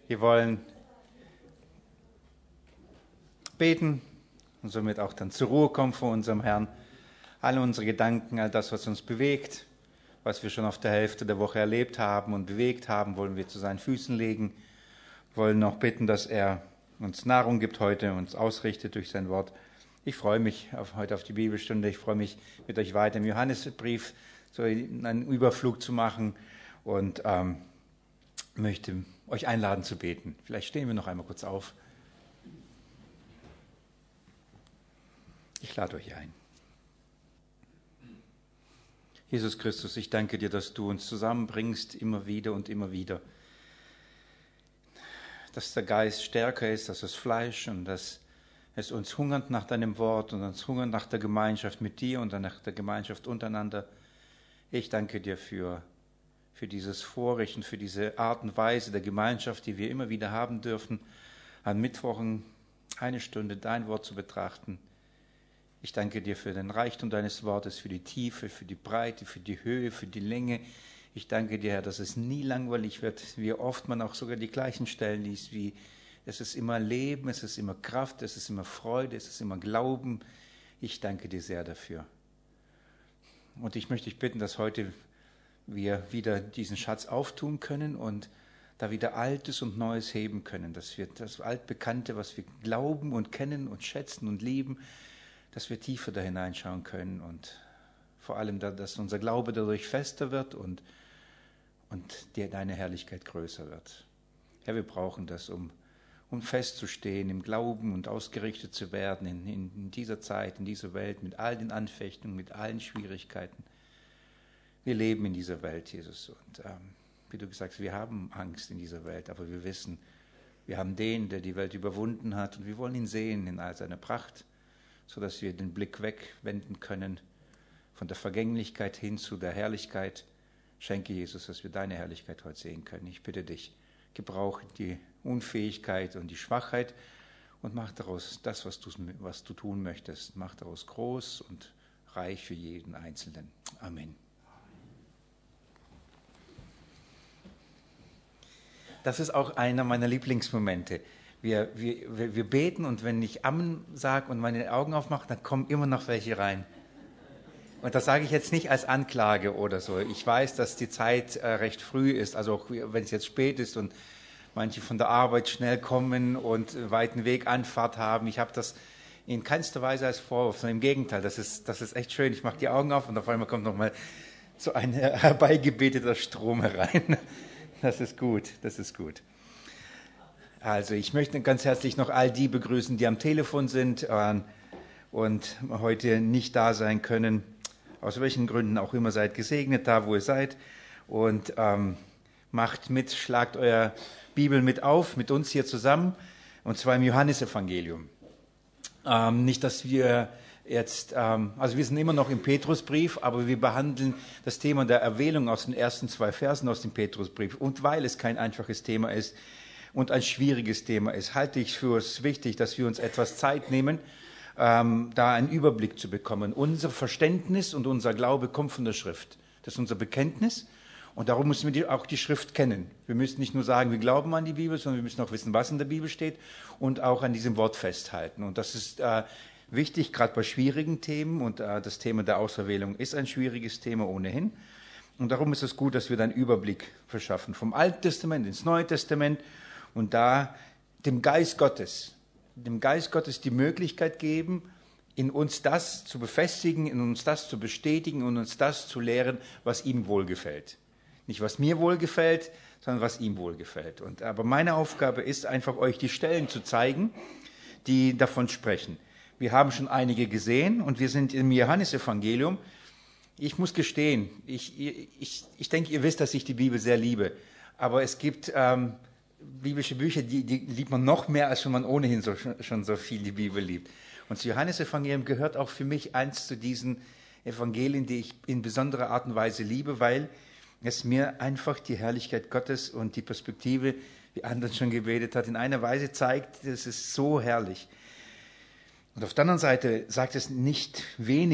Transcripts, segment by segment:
Wir wollen beten und somit auch dann zur Ruhe kommen vor unserem Herrn. Alle unsere Gedanken, all das, was uns bewegt, was wir schon auf der Hälfte der Woche erlebt haben und bewegt haben, wollen wir zu seinen Füßen legen. Wir wollen auch bitten, dass er uns Nahrung gibt heute, uns ausrichtet durch sein Wort. Ich freue mich heute auf die Bibelstunde. Ich freue mich, mit euch weiter im Johannesbrief so einen Überflug zu machen und möchte euch einladen zu beten. Vielleicht stehen wir noch einmal kurz auf. Ich lade euch ein. Jesus Christus, ich danke dir, dass du uns zusammenbringst, immer wieder und immer wieder. Dass der Geist stärker ist als das Fleisch und dass es uns hungert nach deinem Wort und uns hungert nach der Gemeinschaft mit dir und nach der Gemeinschaft untereinander. Ich danke dir für dieses Vorrecht und für diese Art und Weise der Gemeinschaft, die wir immer wieder haben dürfen, an Mittwochen eine Stunde dein Wort zu betrachten. Ich danke dir für den Reichtum deines Wortes, für die Tiefe, für die Breite, für die Höhe, für die Länge. Ich danke dir, Herr, dass es nie langweilig wird, wie oft man auch sogar die gleichen Stellen liest, wie es ist immer Leben, es ist immer Kraft, es ist immer Freude, es ist immer Glauben. Ich danke dir sehr dafür. Und ich möchte dich bitten, dass heute wir wieder diesen Schatz auftun können und da wieder Altes und Neues heben können, dass wir das Altbekannte, was wir glauben und kennen und schätzen und lieben, dass wir tiefer da hineinschauen können und vor allem, dass unser Glaube dadurch fester wird und deine Herrlichkeit größer wird. Herr, wir brauchen das, um festzustehen im Glauben und ausgerichtet zu werden in dieser Zeit, in dieser Welt, mit all den Anfechtungen, mit allen Schwierigkeiten. Wir leben in dieser Welt, Jesus, und wie du gesagt hast, wir haben Angst in dieser Welt, aber wir wissen, wir haben den, der die Welt überwunden hat, und wir wollen ihn sehen in all seiner Pracht, sodass wir den Blick wegwenden können von der Vergänglichkeit hin zu der Herrlichkeit. Schenke, Jesus, dass wir deine Herrlichkeit heute sehen können. Ich bitte dich, gebrauche die Unfähigkeit und die Schwachheit und mach daraus das, was du tun möchtest. Mach daraus groß und reich für jeden Einzelnen. Amen. Das ist auch einer meiner Lieblingsmomente. Wir beten und wenn ich Amen sage und meine Augen aufmache, dann kommen immer noch welche rein. Und das sage ich jetzt nicht als Anklage oder so. Ich weiß, dass die Zeit recht früh ist, also auch wenn es jetzt spät ist und manche von der Arbeit schnell kommen und weiten Weg Anfahrt haben. Ich habe das in keinster Weise als Vorwurf, sondern im Gegenteil. Das ist echt schön. Ich mache die Augen auf und auf einmal kommt nochmal so ein herbeigebeteter Strom herein. Das ist gut, das ist gut. Also ich möchte ganz herzlich noch all die begrüßen, die am Telefon sind und heute nicht da sein können. Aus welchen Gründen auch immer, seid gesegnet da, wo ihr seid. Und macht mit, schlagt euer Bibel mit auf, mit uns hier zusammen. Und zwar im Johannesevangelium. Nicht, dass wir jetzt, also wir sind immer noch im Petrusbrief, aber wir behandeln das Thema der Erwählung aus den ersten 2 Versen aus dem Petrusbrief. Und weil es kein einfaches Thema ist und ein schwieriges Thema ist, halte ich für es wichtig, dass wir uns etwas Zeit nehmen, da einen Überblick zu bekommen. Unser Verständnis und unser Glaube kommt von der Schrift. Das ist unser Bekenntnis und darum müssen wir auch die Schrift kennen. Wir müssen nicht nur sagen, wir glauben an die Bibel, sondern wir müssen auch wissen, was in der Bibel steht und auch an diesem Wort festhalten. Und das ist wichtig, gerade bei schwierigen Themen, und das Thema der Auserwählung ist ein schwieriges Thema ohnehin. Und darum ist es gut, dass wir da einen Überblick verschaffen, vom Alten Testament ins Neue Testament und da dem Geist Gottes die Möglichkeit geben, in uns das zu befestigen, in uns das zu bestätigen und uns das zu lehren, was ihm wohlgefällt. Nicht, was mir wohlgefällt, sondern was ihm wohlgefällt. Aber meine Aufgabe ist einfach, euch die Stellen zu zeigen, die davon sprechen. Wir haben schon einige gesehen und wir sind im Johannesevangelium. Ich muss gestehen, ich denke, ihr wisst, dass ich die Bibel sehr liebe. Aber es gibt biblische Bücher, die liebt man noch mehr, als wenn man ohnehin schon so viel die Bibel liebt. Und das Johannesevangelium gehört auch für mich eins zu diesen Evangelien, die ich in besonderer Art und Weise liebe, weil es mir einfach die Herrlichkeit Gottes und die Perspektive, wie Andern schon gebetet hat, in einer Weise zeigt, das ist so herrlich. Und auf der anderen Seite sagt es nicht wenig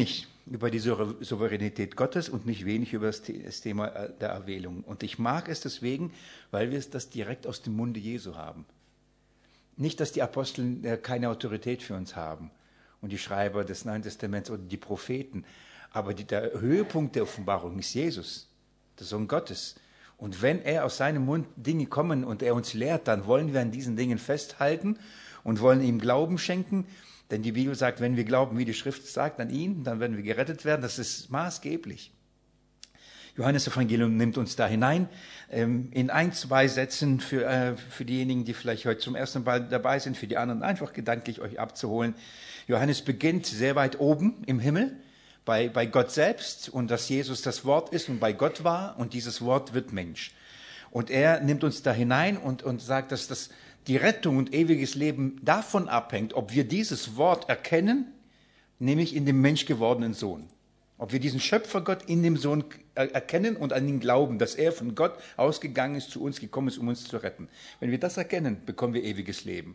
über die Souveränität Gottes und nicht wenig über das Thema der Erwählung. Und ich mag es deswegen, weil wir das direkt aus dem Munde Jesu haben. Nicht, dass die Apostel keine Autorität für uns haben und die Schreiber des Neuen Testaments oder die Propheten, aber der Höhepunkt der Offenbarung ist Jesus, der Sohn Gottes. Und wenn er aus seinem Mund Dinge kommen und er uns lehrt, dann wollen wir an diesen Dingen festhalten und wollen ihm Glauben schenken. Denn die Bibel sagt, wenn wir glauben, wie die Schrift sagt, an ihn, dann werden wir gerettet werden. Das ist maßgeblich. Johannes Evangelium nimmt uns da hinein. In 1, 2 Sätzen für diejenigen, die vielleicht heute zum ersten Mal dabei sind, für die anderen einfach gedanklich euch abzuholen. Johannes beginnt sehr weit oben im Himmel, bei Gott selbst und dass Jesus das Wort ist und bei Gott war und dieses Wort wird Mensch. Und er nimmt uns da hinein und sagt, dass die Rettung und ewiges Leben davon abhängt, ob wir dieses Wort erkennen, nämlich in dem menschgewordenen Sohn. Ob wir diesen Schöpfergott in dem Sohn erkennen und an ihn glauben, dass er von Gott ausgegangen ist, zu uns gekommen ist, um uns zu retten. Wenn wir das erkennen, bekommen wir ewiges Leben.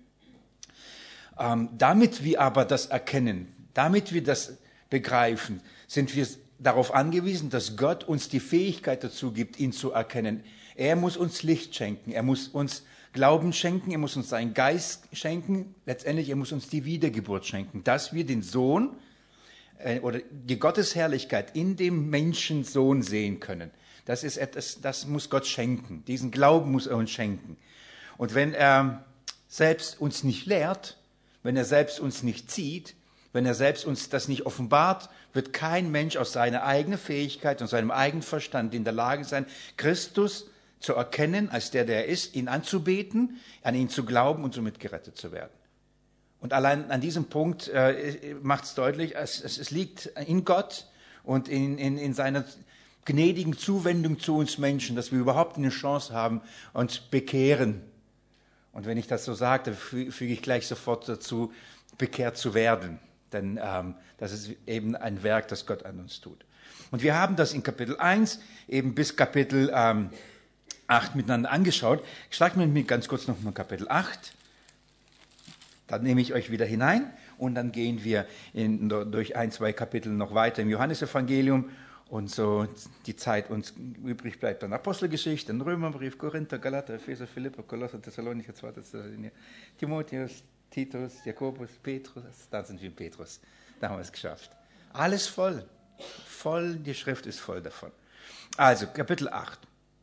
Damit wir aber das erkennen, damit wir das begreifen, sind wir darauf angewiesen, dass Gott uns die Fähigkeit dazu gibt, ihn zu erkennen. Er muss uns Licht schenken, er muss uns Glauben schenken, er muss uns seinen Geist schenken, letztendlich er muss uns die Wiedergeburt schenken, dass wir den Sohn oder die Gottesherrlichkeit in dem Menschensohn sehen können. Das ist etwas, das muss Gott schenken. Diesen Glauben muss er uns schenken. Und wenn er selbst uns nicht lehrt, wenn er selbst uns nicht zieht, wenn er selbst uns das nicht offenbart, wird kein Mensch aus seiner eigenen Fähigkeit und seinem eigenen Verstand in der Lage sein, Christus zu erkennen, als der er ist, ihn anzubeten, an ihn zu glauben und somit gerettet zu werden. Und allein an diesem Punkt macht es deutlich, es liegt in Gott und in seiner gnädigen Zuwendung zu uns Menschen, dass wir überhaupt eine Chance haben, uns bekehren. Und wenn ich das so sage, dann füge ich gleich sofort dazu, bekehrt zu werden. Denn das ist eben ein Werk, das Gott an uns tut. Und wir haben das in Kapitel 1 eben bis Kapitel 8 miteinander angeschaut. Ich schlage mir ganz kurz noch mal Kapitel 8. Dann nehme ich euch wieder hinein und dann gehen wir durch 1, 2 Kapitel noch weiter im Johannesevangelium und so die Zeit uns übrig bleibt. Dann Apostelgeschichte, dann Römerbrief, Korinther, Galater, Epheser, Philipper, Kolosser, Thessalonicher, 2. Thessalonicher, Timotheus, Titus, Jakobus, Petrus, da sind wir in Petrus. Da haben wir es geschafft. Alles voll. Voll, die Schrift ist voll davon. Also, Kapitel 8.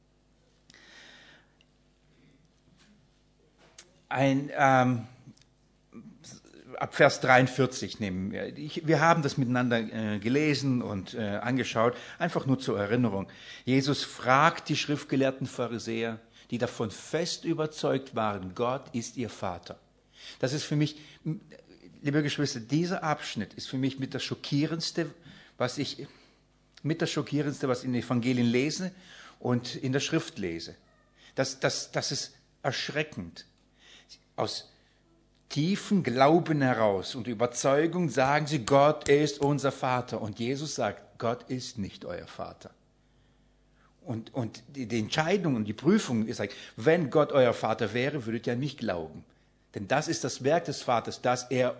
Ab Vers 43 nehmen wir. Wir haben das miteinander gelesen und angeschaut, einfach nur zur Erinnerung. Jesus fragt die schriftgelehrten Pharisäer, die davon fest überzeugt waren, Gott ist ihr Vater. Das ist für mich, liebe Geschwister, dieser Abschnitt ist für mich mit das Schockierendste, was ich in den Evangelien lese und in der Schrift lese. Das ist erschreckend. Aus tiefen Glauben heraus und Überzeugung sagen sie, Gott ist unser Vater. Und Jesus sagt, Gott ist nicht euer Vater. Und die Entscheidung und die Prüfung ist, wenn Gott euer Vater wäre, würdet ihr nicht glauben. Denn das ist das Werk des Vaters, dass er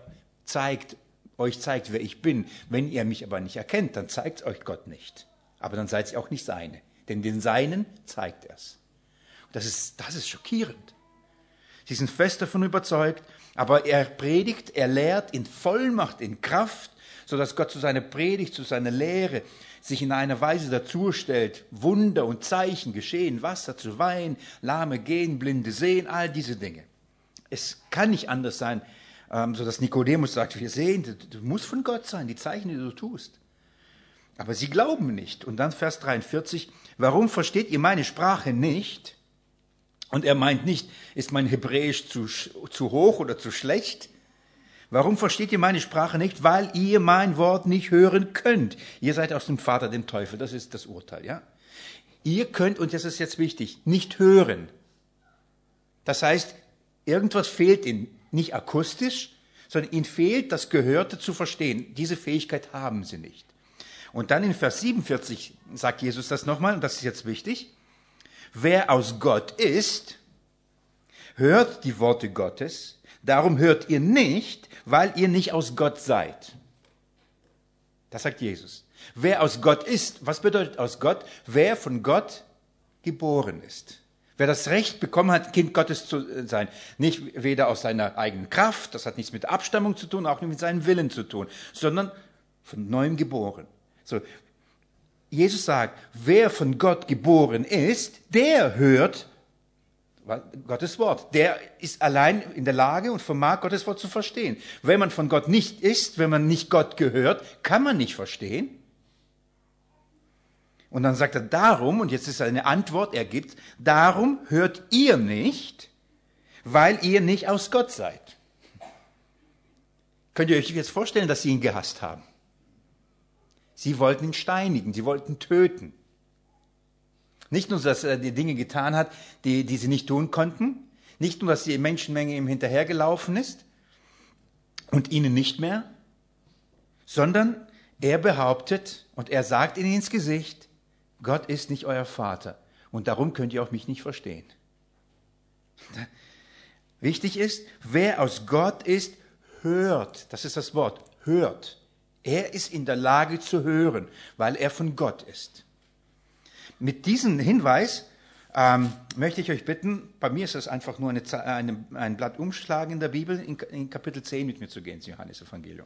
euch zeigt, wer ich bin. Wenn ihr mich aber nicht erkennt, dann zeigt euch Gott nicht. Aber dann seid ihr auch nicht seine. Denn den Seinen zeigt er es. Das ist schockierend. Sie sind fest davon überzeugt, aber er predigt, er lehrt in Vollmacht, in Kraft, sodass Gott zu seiner Predigt, zu seiner Lehre sich in einer Weise dazu stellt, Wunder und Zeichen geschehen, Wasser zu Wein, Lahme gehen, Blinde sehen, all diese Dinge. Es kann nicht anders sein, sodass Nikodemus sagt, wir sehen, du musst von Gott sein, die Zeichen, die du tust. Aber sie glauben nicht. Und dann Vers 43, warum versteht ihr meine Sprache nicht? Und er meint nicht, ist mein Hebräisch zu hoch oder zu schlecht? Warum versteht ihr meine Sprache nicht? Weil ihr mein Wort nicht hören könnt. Ihr seid aus dem Vater, dem Teufel. Das ist das Urteil, ja? Ihr könnt, und das ist jetzt wichtig, nicht hören. Das heißt, irgendwas fehlt ihnen, nicht akustisch, sondern ihnen fehlt, das Gehörte zu verstehen. Diese Fähigkeit haben sie nicht. Und dann in Vers 47 sagt Jesus das nochmal, und das ist jetzt wichtig. Wer aus Gott ist, hört die Worte Gottes, darum hört ihr nicht, weil ihr nicht aus Gott seid. Das sagt Jesus. Wer aus Gott ist, was bedeutet aus Gott? Wer von Gott geboren ist. Wer das Recht bekommen hat, Kind Gottes zu sein. Nicht weder aus seiner eigenen Kraft, das hat nichts mit Abstammung zu tun, auch nicht mit seinem Willen zu tun, sondern von neuem geboren. So, Jesus sagt, wer von Gott geboren ist, der hört Gottes Wort. Der ist allein in der Lage und vermag Gottes Wort zu verstehen. Wenn man von Gott nicht ist, wenn man nicht Gott gehört, kann man nicht verstehen. Und dann sagt er darum, und jetzt ist eine Antwort, er gibt, darum hört ihr nicht, weil ihr nicht aus Gott seid. Könnt ihr euch jetzt vorstellen, dass sie ihn gehasst haben? Sie wollten ihn steinigen, sie wollten töten. Nicht nur, dass er die Dinge getan hat, die sie nicht tun konnten, nicht nur, dass die Menschenmenge ihm hinterhergelaufen ist und ihnen nicht mehr, sondern er behauptet und er sagt ihnen ins Gesicht, Gott ist nicht euer Vater und darum könnt ihr auch mich nicht verstehen. Wichtig ist, wer aus Gott ist, hört. Das ist das Wort, hört. Er ist in der Lage zu hören, weil er von Gott ist. Mit diesem Hinweis möchte ich euch bitten, bei mir ist es einfach nur ein Blatt umschlagen in der Bibel, in Kapitel 10 mit mir zu gehen, ins Johannesevangelium.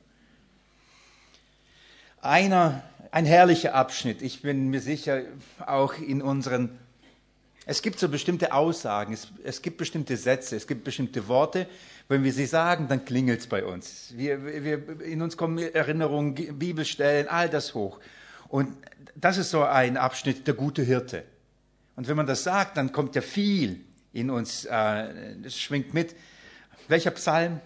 Ein herrlicher Abschnitt, ich bin mir sicher, auch in unseren, es gibt so bestimmte Aussagen, es gibt bestimmte Sätze, es gibt bestimmte Worte, wenn wir sie sagen, dann klingelt es bei uns. In uns kommen Erinnerungen, Bibelstellen, all das hoch. Und das ist so ein Abschnitt, der gute Hirte. Und wenn man das sagt, dann kommt ja viel in uns, das schwingt mit. Welcher Psalm?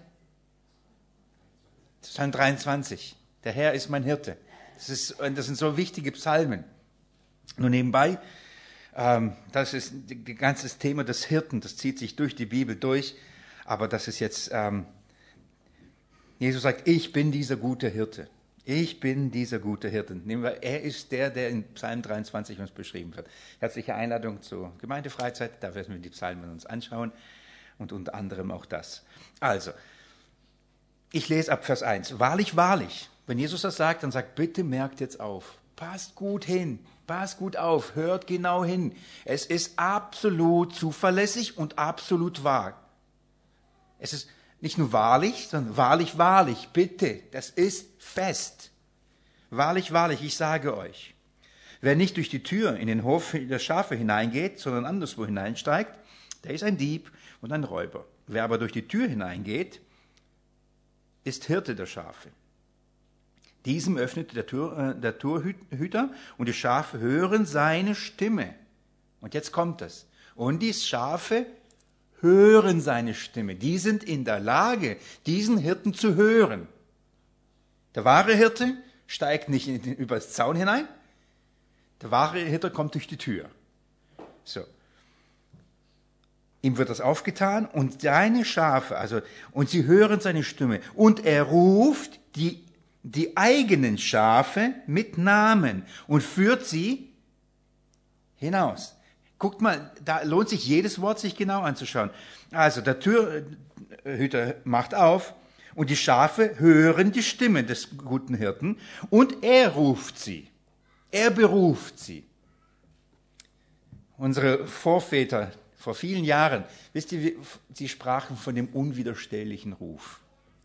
Psalm 23. Der Herr ist mein Hirte. Das sind so wichtige Psalmen. Nur nebenbei, das ist das ganze Thema des Hirten, das zieht sich durch die Bibel durch. Aber das ist jetzt, Jesus sagt, ich bin dieser gute Hirte. Ich bin dieser gute Hirte. Nehmen wir, er ist der in Psalm 23 uns beschrieben wird. Herzliche Einladung zur Gemeindefreizeit, da werden wir die Psalmen uns anschauen und unter anderem auch das. Also, ich lese ab Vers 1. Wahrlich, wahrlich. Wenn Jesus das sagt, dann sagt, bitte merkt jetzt auf. Passt gut hin, passt gut auf, hört genau hin. Es ist absolut zuverlässig und absolut wahr. Es ist nicht nur wahrlich, sondern wahrlich, wahrlich, bitte, das ist fest. Wahrlich, wahrlich, ich sage euch, wer nicht durch die Tür in den Hof der Schafe hineingeht, sondern anderswo hineinsteigt, der ist ein Dieb und ein Räuber. Wer aber durch die Tür hineingeht, ist Hirte der Schafe. Diesem öffnet der Torhüter und die Schafe hören seine Stimme. Und jetzt kommt es. Und die Schafe hören seine Stimme. Die sind in der Lage, diesen Hirten zu hören. Der wahre Hirte steigt nicht über das Zaun hinein. Der wahre Hirte kommt durch die Tür. So. Ihm wird das aufgetan und seine Schafe, und sie hören seine Stimme. Und er ruft die eigenen Schafe mit Namen und führt sie hinaus. Guckt mal, da lohnt sich jedes Wort sich genau anzuschauen. Also der Türhüter macht auf und die Schafe hören die Stimme des guten Hirten und er ruft sie. Er beruft sie. Unsere Vorväter vor vielen Jahren, wisst ihr, sie sprachen von dem unwiderstehlichen Ruf.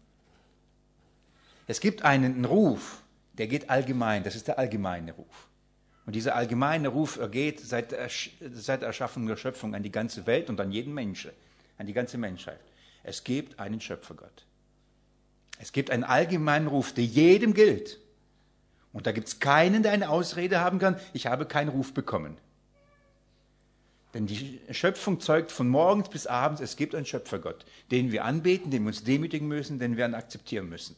Es gibt einen Ruf, der geht allgemein, das ist der allgemeine Ruf. Und dieser allgemeine Ruf ergeht seit der Erschaffung der Schöpfung an die ganze Welt und an jeden Menschen, an die ganze Menschheit. Es gibt einen Schöpfergott. Es gibt einen allgemeinen Ruf, der jedem gilt. Und da gibt es keinen, der eine Ausrede haben kann, ich habe keinen Ruf bekommen. Denn die Schöpfung zeugt von morgens bis abends, es gibt einen Schöpfergott, den wir anbeten, den wir uns demütigen müssen, den wir akzeptieren müssen.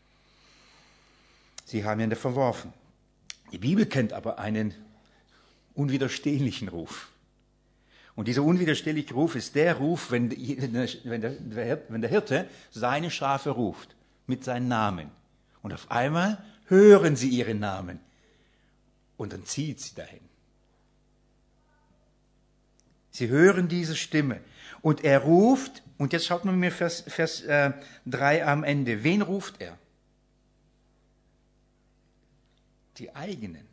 Sie haben ihn verworfen. Die Bibel kennt aber einen unwiderstehlichen Ruf. Und dieser unwiderstehliche Ruf ist der Ruf, wenn der Hirte seine Schafe ruft mit seinen Namen. Und auf einmal hören sie ihren Namen. Und dann zieht sie dahin. Sie hören diese Stimme. Und er ruft, und jetzt schaut man mir Vers 3 am Ende. Wen ruft er? Die eigenen.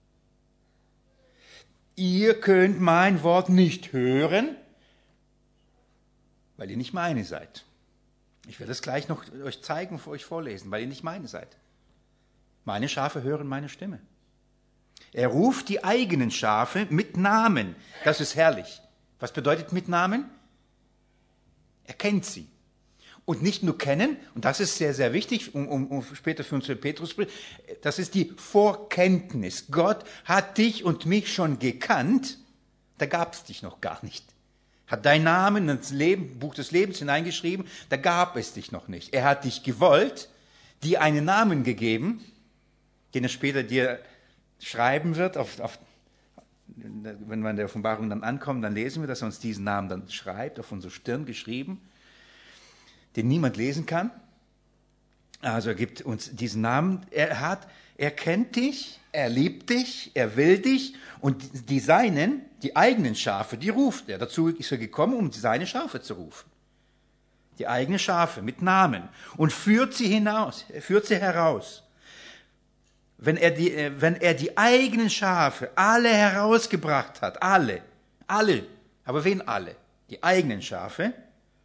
Ihr könnt mein Wort nicht hören, weil ihr nicht meine seid. Ich werde es gleich noch euch zeigen, für euch vorlesen, weil ihr nicht meine seid. Meine Schafe hören meine Stimme. Er ruft die eigenen Schafe mit Namen. Das ist herrlich. Was bedeutet mit Namen? Er kennt sie. Und nicht nur kennen, und das ist sehr, sehr wichtig, um später für uns zu Petrus, das ist die Vorkenntnis. Gott hat dich und mich schon gekannt, da gab es dich noch gar nicht. Hat deinen Namen ins Buch des Lebens hineingeschrieben, da gab es dich noch nicht. Er hat dich gewollt, dir einen Namen gegeben, den er später dir schreiben wird. Wenn wir in der Offenbarung dann ankommen, dann lesen wir, dass er uns diesen Namen dann schreibt, auf unsere Stirn geschrieben, den niemand lesen kann. Also er gibt uns diesen Namen. Er kennt dich, er liebt dich, er will dich und die Seinen, die eigenen Schafe, die ruft er. Dazu ist er gekommen, um seine Schafe zu rufen. Die eigenen Schafe mit Namen und führt sie heraus. Wenn er die eigenen Schafe alle herausgebracht hat, alle, aber wen alle? Die eigenen Schafe,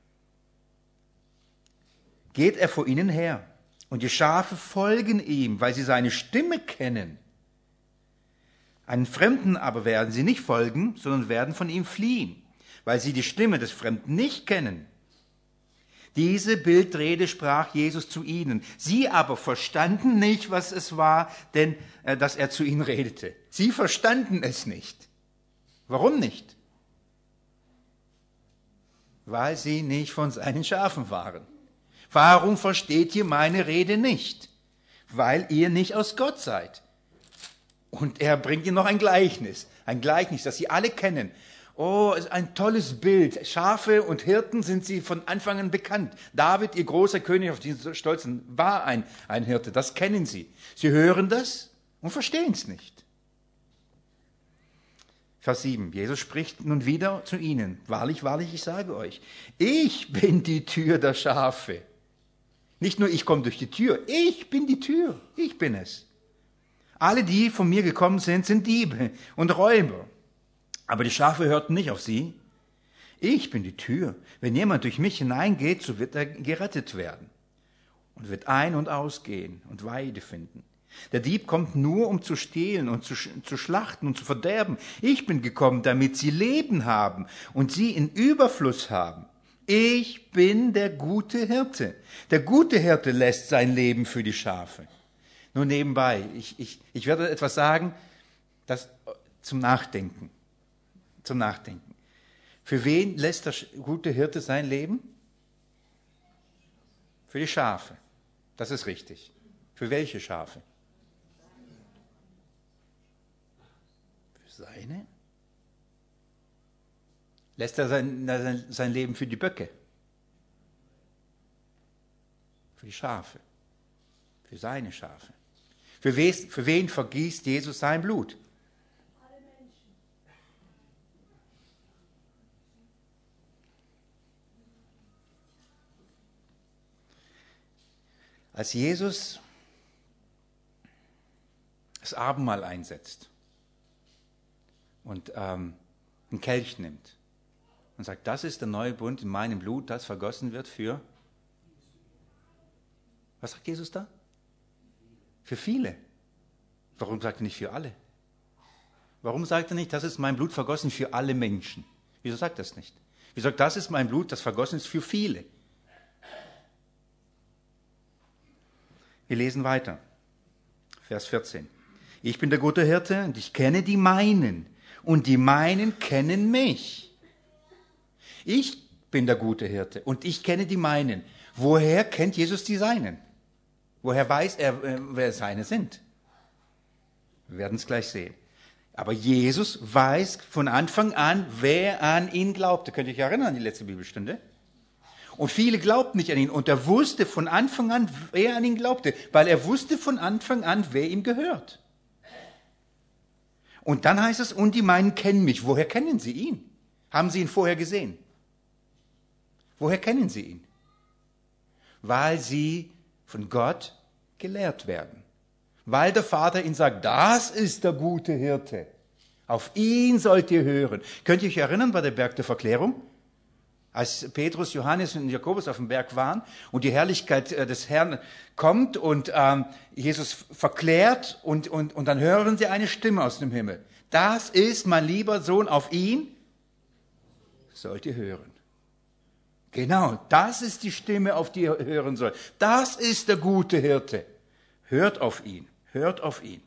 geht er vor ihnen her. Und die Schafe folgen ihm, weil sie seine Stimme kennen. Einen Fremden aber werden sie nicht folgen, sondern werden von ihm fliehen, weil sie die Stimme des Fremden nicht kennen. Diese Bildrede sprach Jesus zu ihnen. Sie aber verstanden nicht, was es war, denn dass er zu ihnen redete. Sie verstanden es nicht. Warum nicht? Weil sie nicht von seinen Schafen waren. Warum versteht ihr meine Rede nicht? Weil ihr nicht aus Gott seid. Und er bringt ihnen noch ein Gleichnis, das sie alle kennen. Oh, es ist ein tolles Bild. Schafe und Hirten sind sie von Anfang an bekannt. David, ihr großer König, auf diesen Stolzen, war ein Hirte. Das kennen sie. Sie hören das und verstehen es nicht. Vers 7. Jesus spricht nun wieder zu ihnen. Wahrlich, wahrlich, ich sage euch, ich bin die Tür der Schafe. Nicht nur ich komme durch die Tür, ich bin die Tür, ich bin es. Alle, die von mir gekommen sind, sind Diebe und Räuber. Aber die Schafe hörten nicht auf sie. Ich bin die Tür. Wenn jemand durch mich hineingeht, so wird er gerettet werden und wird ein- und ausgehen und Weide finden. Der Dieb kommt nur, um zu stehlen und zu schlachten und zu verderben. Ich bin gekommen, damit sie Leben haben und sie in Überfluss haben. Ich bin der gute Hirte. Der gute Hirte lässt sein Leben für die Schafe. Nur nebenbei, ich werde etwas sagen, das zum Nachdenken. Für wen lässt der gute Hirte sein Leben? Für die Schafe. Das ist richtig. Für welche Schafe? Für seine? Lässt er sein Leben für die Böcke? Für die Schafe. Für seine Schafe. Für wen vergießt Jesus sein Blut? Alle Menschen. Als Jesus das Abendmahl einsetzt und einen Kelch nimmt und sagt, das ist der neue Bund in meinem Blut, das vergossen wird für... Was sagt Jesus da? Für viele. Warum sagt er nicht für alle? Warum sagt er nicht, das ist mein Blut vergossen für alle Menschen? Wieso sagt er das nicht? Wieso sagt, das ist mein Blut, das vergossen ist für viele? Wir lesen weiter. Vers 14. Ich bin der gute Hirte und ich kenne die meinen und die meinen kennen mich. Ich bin der gute Hirte und ich kenne die meinen. Woher kennt Jesus die Seinen? Woher weiß er, wer seine sind? Wir werden es gleich sehen. Aber Jesus weiß von Anfang an, wer an ihn glaubte. Könnt ihr euch erinnern an die letzte Bibelstunde? Und viele glaubten nicht an ihn. Und er wusste von Anfang an, wer an ihn glaubte. Weil er wusste von Anfang an, wer ihm gehört. Und dann heißt es, und die meinen kennen mich. Woher kennen sie ihn? Haben sie ihn vorher gesehen? Woher kennen sie ihn? Weil sie von Gott gelehrt werden. weil der Vater ihnen sagt, das ist der gute Hirte. Auf ihn sollt ihr hören. Könnt ihr euch erinnern bei der Berg der Verklärung? Als Petrus, Johannes und Jakobus auf dem Berg waren und die Herrlichkeit des Herrn kommt und Jesus verklärt und dann hören sie eine Stimme aus dem Himmel. Das ist mein lieber Sohn, auf ihn sollt ihr hören. Genau, das ist die Stimme, auf die ihr hören sollt. Das ist der gute Hirte. Hört auf ihn, hört auf ihn.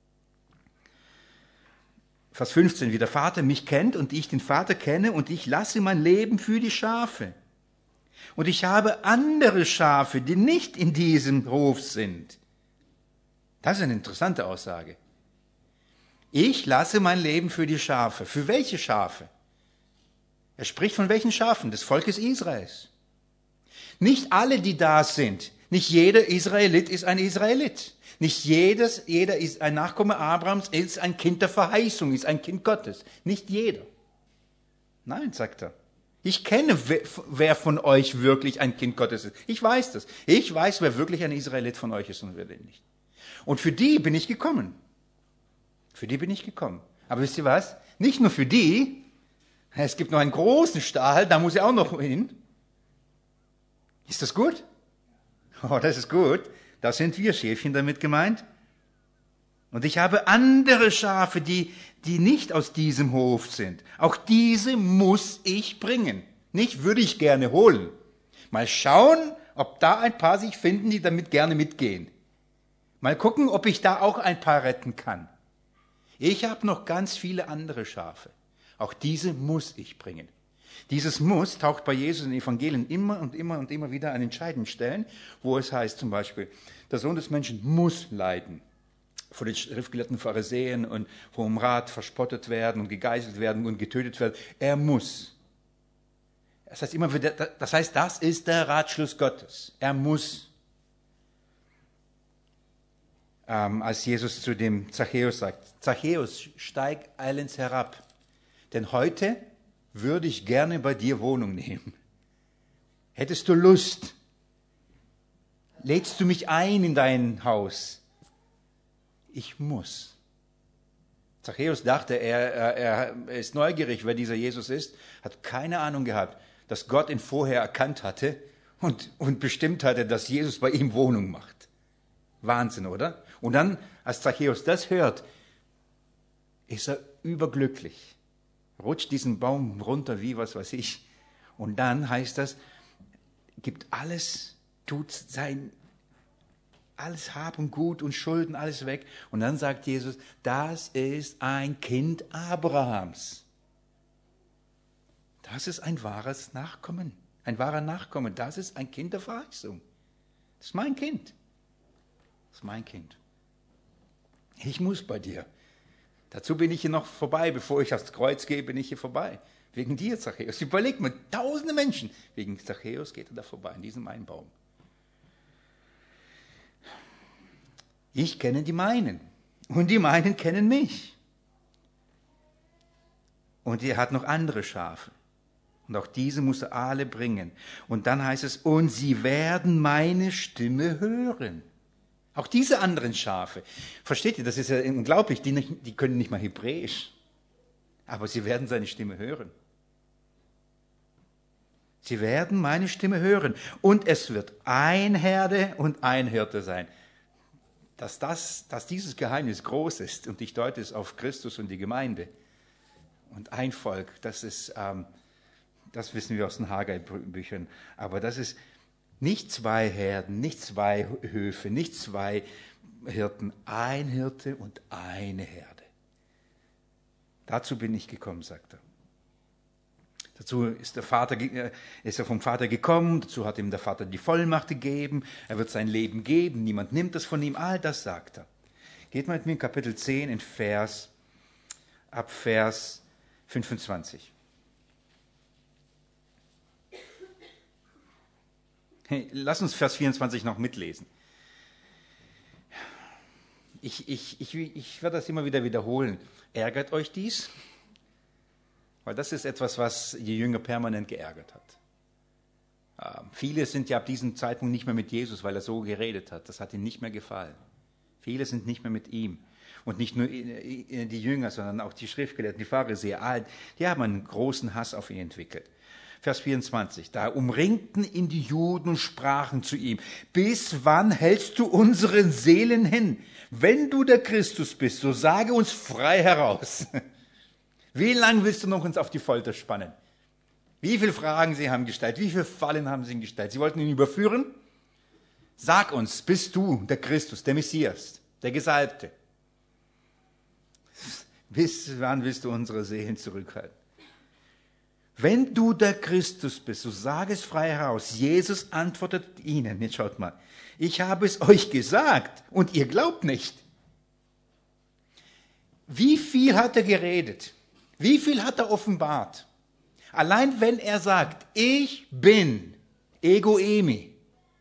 Vers 15, wie der Vater mich kennt und ich den Vater kenne und ich lasse mein Leben für die Schafe. Und ich habe andere Schafe, die nicht in diesem Hof sind. Das ist eine interessante Aussage. Ich lasse mein Leben für die Schafe. Für welche Schafe? Er spricht von welchen Schafen? Des Volkes Israels. Nicht alle, die da sind. Nicht jeder Israelit ist ein Israelit. Nicht jeder ist ein Nachkomme Abrahams, ist ein Kind der Verheißung, ist ein Kind Gottes. Nicht jeder. Nein, sagt er. Ich kenne, wer von euch wirklich ein Kind Gottes ist. Ich weiß das. Ich weiß, wer wirklich ein Israelit von euch ist und wer nicht. Und für die bin ich gekommen. Für die bin ich gekommen. Aber wisst ihr was? Nicht nur für die. Es gibt noch einen großen Stall, da muss ich auch noch hin. Ist das gut? Oh, das ist gut. Da sind wir Schäfchen damit gemeint. Und ich habe andere Schafe, die nicht aus diesem Hof sind. Auch diese muss ich bringen. Nicht würde ich gerne holen. Mal schauen, ob da ein paar sich finden, die damit gerne mitgehen. Mal gucken, ob ich da auch ein paar retten kann. Ich habe noch ganz viele andere Schafe. Auch diese muss ich bringen. Dieses Muss taucht bei Jesus in den Evangelien immer und immer und immer wieder an entscheidenden Stellen, wo es heißt zum Beispiel, der Sohn des Menschen muss leiden, vor den schriftgelehrten Pharisäern und vom Rat verspottet werden und gegeißelt werden und getötet werden. Er muss. Das heißt immer wieder, das ist der Ratschluss Gottes. Er muss. Als Jesus zu dem Zachäus sagt, Zachäus, steig eilends herab, denn heute würde ich gerne bei dir Wohnung nehmen. Hättest du Lust? Lädst du mich ein in dein Haus? Ich muss. Zachäus dachte, er ist neugierig, wer dieser Jesus ist, hat keine Ahnung gehabt, dass Gott ihn vorher erkannt hatte und bestimmt hatte, dass Jesus bei ihm Wohnung macht. Wahnsinn, oder? Und dann, als Zachäus das hört, ist er überglücklich. Rutscht diesen Baum runter wie was weiß ich. Und dann heißt das, gibt alles, tut alles Hab und Gut und Schulden, alles weg. Und dann sagt Jesus, das ist ein Kind Abrahams. Das ist ein wahres Nachkommen. Ein wahrer Nachkommen. Das ist ein Kind der Verheißung. Das ist mein Kind. Das ist mein Kind. Ich muss bei dir. Dazu bin ich hier noch vorbei. Bevor ich aufs Kreuz gehe, bin ich hier vorbei. Wegen dir, Zachäus. Überleg mal, tausende Menschen. Wegen Zachäus geht er da vorbei, in diesem einen Baum. Ich kenne die meinen. Und die meinen kennen mich. Und er hat noch andere Schafe. Und auch diese muss er alle bringen. Und dann heißt es, und sie werden meine Stimme hören. Auch diese anderen Schafe. Versteht ihr, das ist ja unglaublich, die können nicht mal Hebräisch. Aber sie werden seine Stimme hören. Sie werden meine Stimme hören. Und es wird ein Herde und ein Hirte sein. Dass dieses Geheimnis groß ist und ich deute es auf Christus und die Gemeinde und ein Volk, das wissen wir aus den Haggai-Büchern. Aber das ist nicht zwei Herden, nicht zwei Höfe, nicht zwei Hirten, ein Hirte und eine Herde. Dazu bin ich gekommen, sagt er. Dazu ist er vom Vater gekommen, dazu hat ihm der Vater die Vollmacht gegeben, er wird sein Leben geben, niemand nimmt das von ihm, all das sagt er. Geht mal mit mir in Kapitel 10 ab Vers 25. Hey, lass uns Vers 24 noch mitlesen. Ich werde das immer wieder wiederholen. Ärgert euch dies? Weil das ist etwas, was die Jünger permanent geärgert hat. Viele sind ja ab diesem Zeitpunkt nicht mehr mit Jesus, weil er so geredet hat. Das hat ihnen nicht mehr gefallen. Viele sind nicht mehr mit ihm. Und nicht nur die Jünger, sondern auch die Schriftgelehrten, die Pharisäer, die haben einen großen Hass auf ihn entwickelt. Vers 24, da umringten ihn die Juden und sprachen zu ihm, bis wann hältst du unseren Seelen hin? Wenn du der Christus bist, so sage uns frei heraus. Wie lange willst du noch uns auf die Folter spannen? Wie viele Fragen sie haben gestellt, wie viele Fallen haben sie ihm gestellt? Sie wollten ihn überführen. Sag uns, bist du der Christus, der Messias, der Gesalbte? Bis wann willst du unsere Seelen zurückhalten? Wenn du der Christus bist, so sage es frei heraus. Jesus antwortet ihnen, jetzt schaut mal, ich habe es euch gesagt und ihr glaubt nicht. Wie viel hat er geredet? Wie viel hat er offenbart? Allein wenn er sagt, ich bin, ego eimi,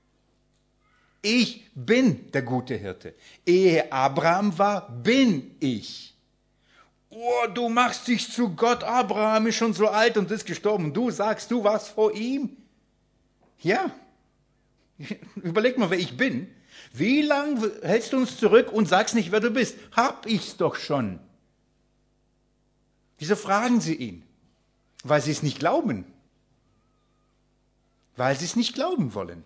ich bin der gute Hirte. Ehe Abraham war, bin ich. Oh, du machst dich zu Gott, Abraham ist schon so alt und ist gestorben. Du sagst, du warst vor ihm? Ja. Überleg mal, wer ich bin. Wie lange hältst du uns zurück und sagst nicht, wer du bist? Hab ich's doch schon. Wieso fragen sie ihn? Weil sie es nicht glauben. Weil sie es nicht glauben wollen.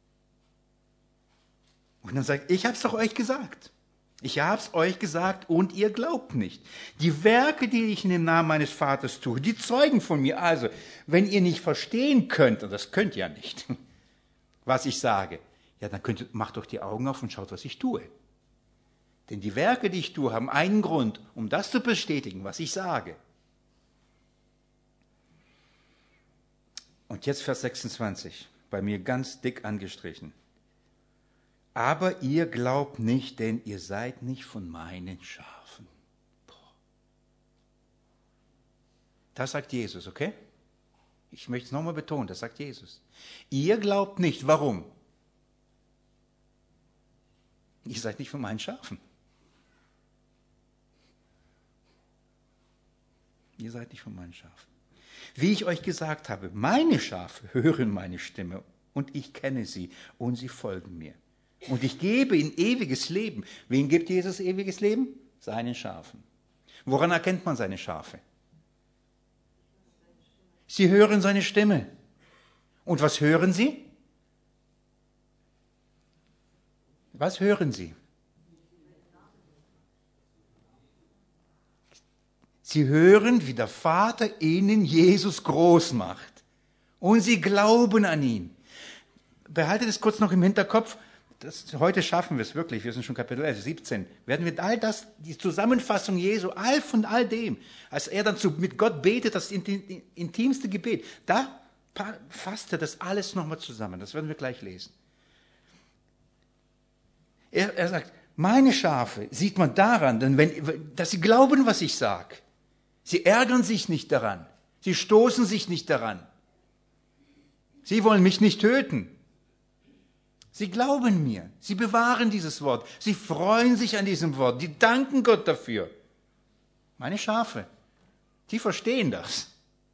Und dann sagt, ich hab's doch euch gesagt. Ich hab's euch gesagt und ihr glaubt nicht. Die Werke, die ich in dem Namen meines Vaters tue, die zeugen von mir. Also, wenn ihr nicht verstehen könnt, und das könnt ihr ja nicht, was ich sage, ja, dann macht doch die Augen auf und schaut, was ich tue. Denn die Werke, die ich tue, haben einen Grund, um das zu bestätigen, was ich sage. Und jetzt Vers 26, bei mir ganz dick angestrichen. Aber ihr glaubt nicht, denn ihr seid nicht von meinen Schafen. Das sagt Jesus, okay? Ich möchte es nochmal betonen, das sagt Jesus. Ihr glaubt nicht, warum? Ihr seid nicht von meinen Schafen. Ihr seid nicht von meinen Schafen. Wie ich euch gesagt habe, meine Schafe hören meine Stimme und ich kenne sie und sie folgen mir. Und ich gebe ihnen ewiges Leben. Wen gibt Jesus ewiges Leben? Seinen Schafen. Woran erkennt man seine Schafe? Sie hören seine Stimme. Und was hören sie? Was hören sie? Sie hören, wie der Vater ihnen Jesus groß macht. Und sie glauben an ihn. Behaltet es kurz noch im Hinterkopf. Heute schaffen wir es wirklich, wir sind schon Kapitel 17, werden wir all das, die Zusammenfassung Jesu, von all dem, als er dann mit Gott betet, das intimste Gebet, da fasst er das alles nochmal zusammen, das werden wir gleich lesen. Er sagt, meine Schafe sieht man daran, dass sie glauben, was ich sage. Sie ärgern sich nicht daran, sie stoßen sich nicht daran. Sie wollen mich nicht töten. Sie glauben mir, sie bewahren dieses Wort, sie freuen sich an diesem Wort, die danken Gott dafür. Meine Schafe, die verstehen das.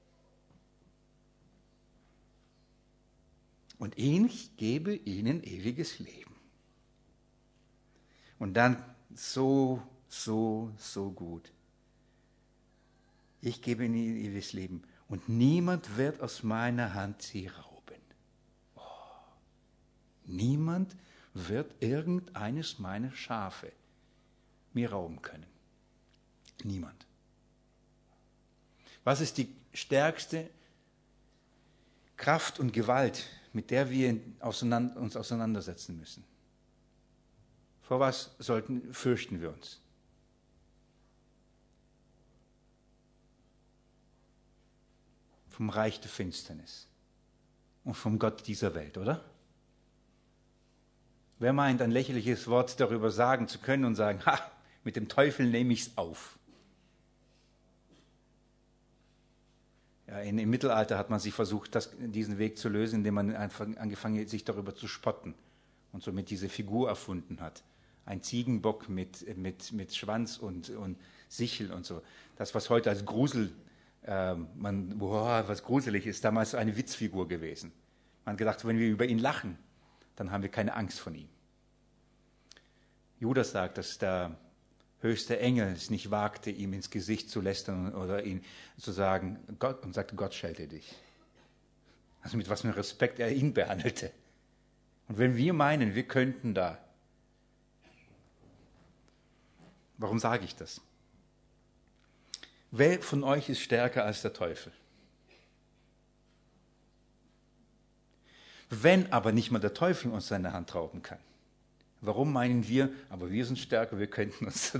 Und ich gebe ihnen ewiges Leben. Und dann so gut. Ich gebe ihnen ewiges Leben und niemand wird aus meiner Hand sie rauben. Niemand wird irgendeines meiner Schafe mir rauben können. Niemand. Was ist die stärkste Kraft und Gewalt, mit der wir uns auseinandersetzen müssen? Vor was fürchten wir uns? Vom Reich der Finsternis und vom Gott dieser Welt, oder? Wer meint, ein lächerliches Wort darüber sagen zu können und sagen, mit dem Teufel nehme ich es auf? Ja, im Mittelalter hat man sich versucht, diesen Weg zu lösen, indem man einfach angefangen hat, sich darüber zu spotten und somit diese Figur erfunden hat. Ein Ziegenbock mit Schwanz und Sichel und so. Das, was heute als Grusel, was gruselig ist, damals eine Witzfigur gewesen. Man hat gedacht, wenn wir über ihn lachen, dann haben wir keine Angst von ihm. Judas sagt, dass der höchste Engel es nicht wagte, ihm ins Gesicht zu lästern oder ihn zu sagen, Gott, und sagte, Gott schelte dich. Also mit was für Respekt er ihn behandelte. Und wenn wir meinen, wir könnten da, warum sage ich das? Wer von euch ist stärker als der Teufel? Wenn aber nicht mal der Teufel uns seine Hand rauben kann, warum meinen wir, aber wir sind stärker, wir könnten uns da.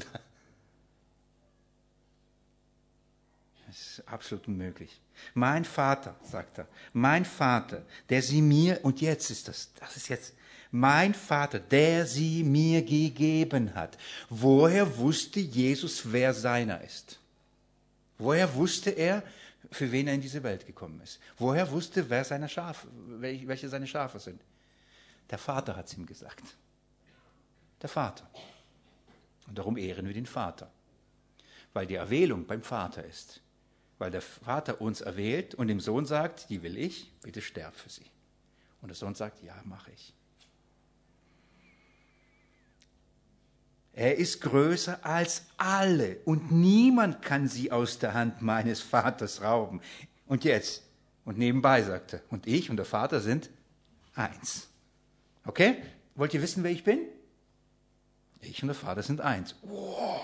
Das ist absolut unmöglich. Mein Vater, sagt er, mein Vater, der sie mir, und jetzt ist das ist jetzt, mein Vater, der sie mir gegeben hat. Woher wusste Jesus, wer seiner ist? Woher wusste er, für wen er in diese Welt gekommen ist? Woher wusste, wer seine Schafe, welche seine Schafe sind? Der Vater hat es ihm gesagt. Der Vater. Und darum ehren wir den Vater. Weil die Erwählung beim Vater ist. Weil der Vater uns erwählt und dem Sohn sagt, die will ich, bitte sterb für sie. Und der Sohn sagt, ja, mache ich. Er ist größer als alle und niemand kann sie aus der Hand meines Vaters rauben. Und jetzt, und nebenbei sagt er, und ich und der Vater sind eins. Okay? Wollt ihr wissen, wer ich bin? Ich und der Vater sind eins. Wow.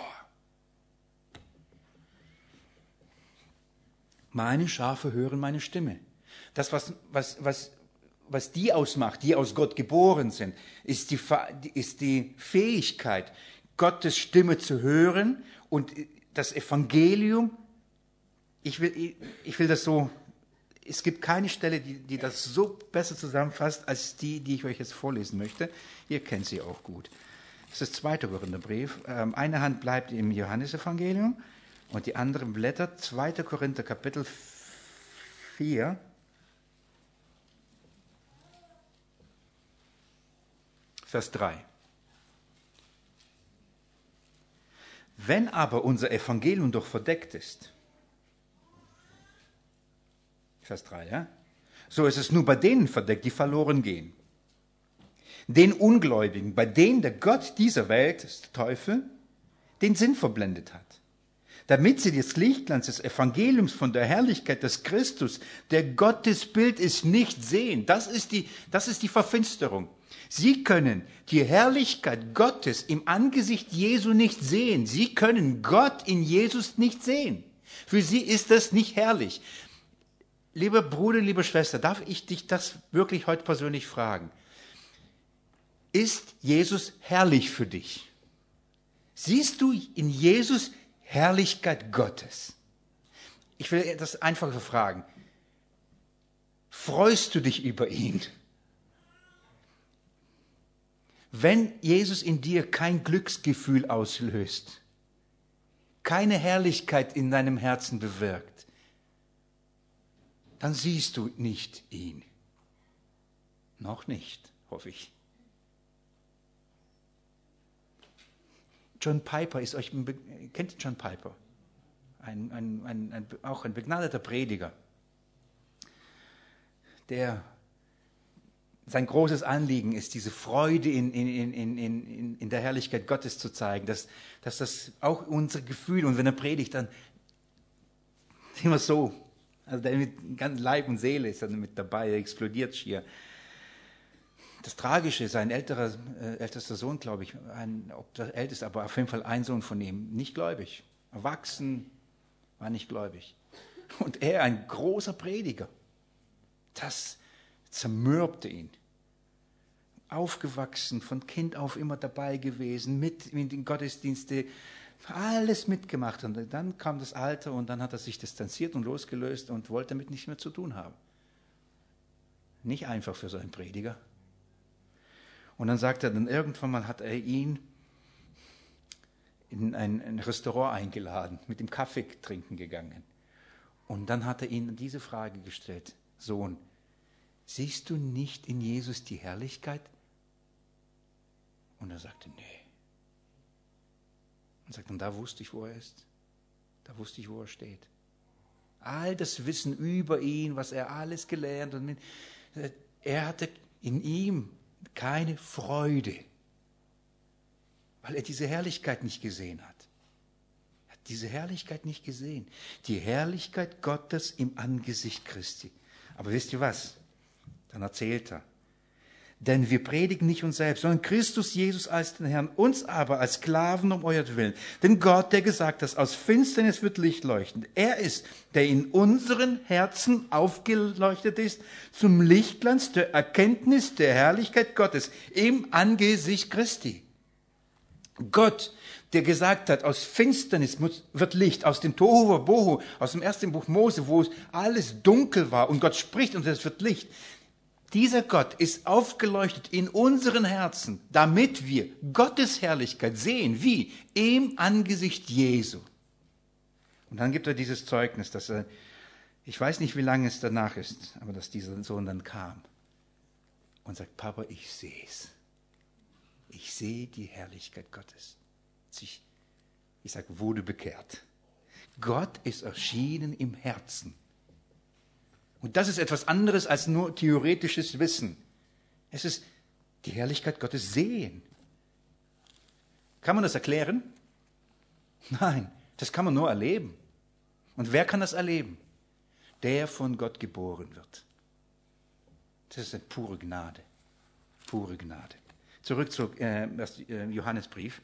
Meine Schafe hören meine Stimme. Das, was die ausmacht, die aus Gott geboren sind, ist die Fähigkeit, Gottes Stimme zu hören und das Evangelium. Ich will das so, es gibt keine Stelle, die das so besser zusammenfasst, als die ich euch jetzt vorlesen möchte. Ihr kennt sie auch gut. Das ist der 2. Korintherbrief. Eine Hand bleibt im Johannesevangelium und die andere blättert 2. Korinther Kapitel 4. Vers 3. Wenn aber unser Evangelium doch verdeckt ist, Vers 3, ja? So ist es nur bei denen verdeckt, die verloren gehen. Den Ungläubigen, bei denen der Gott dieser Welt, das ist der Teufel, den Sinn verblendet hat. Damit sie das Lichtglanz des Evangeliums von der Herrlichkeit des Christus, der Gottesbild ist, nicht sehen. Das ist die Verfinsterung. Sie können die Herrlichkeit Gottes im Angesicht Jesu nicht sehen. Sie können Gott in Jesus nicht sehen. Für sie ist das nicht herrlich. Lieber Bruder, liebe Schwester, darf ich dich das wirklich heute persönlich fragen? Ist Jesus herrlich für dich? Siehst du in Jesus Herrlichkeit Gottes? Ich will das einfach so fragen. Freust du dich über ihn? Wenn Jesus in dir kein Glücksgefühl auslöst, keine Herrlichkeit in deinem Herzen bewirkt, dann siehst du nicht ihn. Noch nicht, hoffe ich. John Piper ist euch, kennt ihr John Piper? Auch ein begnadeter Prediger, sein großes Anliegen ist, diese Freude in der Herrlichkeit Gottes zu zeigen, dass das auch unsere Gefühle, und wenn er predigt, dann immer so, also der mit ganz Leib und Seele ist dann mit dabei, er explodiert schier. Das Tragische, sein ältester Sohn, glaube ich, ob der älteste, aber auf jeden Fall ein Sohn von ihm, nicht gläubig, erwachsen, war nicht gläubig. Und er, ein großer Prediger, das zermürbte ihn. Aufgewachsen, von Kind auf immer dabei gewesen, mit in den Gottesdienste, alles mitgemacht. Und dann kam das Alter und dann hat er sich distanziert und losgelöst und wollte damit nichts mehr zu tun haben. Nicht einfach für so einen Prediger. Und dann sagt er, dann irgendwann mal hat er ihn in ein Restaurant eingeladen, mit dem Kaffee trinken gegangen. Und dann hat er ihm diese Frage gestellt: Sohn, siehst du nicht in Jesus die Herrlichkeit? Und er sagte, nee. Und sagt, und da wusste ich, wo er ist. Da wusste ich, wo er steht. All das Wissen über ihn, was er alles gelernt hat, er hatte in ihm keine Freude, weil er diese Herrlichkeit nicht gesehen hat. Er hat diese Herrlichkeit nicht gesehen. Die Herrlichkeit Gottes im Angesicht Christi. Aber wisst ihr was? Dann erzählt er. Denn wir predigen nicht uns selbst, sondern Christus Jesus als den Herrn, uns aber als Sklaven um euretwillen. Denn Gott, der gesagt hat, aus Finsternis wird Licht leuchten. Er ist, der in unseren Herzen aufgeleuchtet ist, zum Lichtglanz der Erkenntnis der Herrlichkeit Gottes im Angesicht Christi. Gott, der gesagt hat, aus Finsternis wird Licht, aus dem Tohu Wabohu, aus dem ersten Buch Mose, wo alles dunkel war und Gott spricht und es wird Licht. Dieser Gott ist aufgeleuchtet in unseren Herzen, damit wir Gottes Herrlichkeit sehen. Wie? Im Angesicht Jesu. Und dann gibt er dieses Zeugnis, dass er, ich weiß nicht, wie lange es danach ist, aber dass dieser Sohn dann kam und sagt, Papa, ich sehe es. Ich sehe die Herrlichkeit Gottes. Ich sage, wurde bekehrt. Gott ist erschienen im Herzen. Und das ist etwas anderes als nur theoretisches Wissen. Es ist die Herrlichkeit Gottes sehen. Kann man das erklären? Nein, das kann man nur erleben. Und wer kann das erleben? Der von Gott geboren wird. Das ist eine pure Gnade. Pure Gnade. Zurück zu Johannesbrief.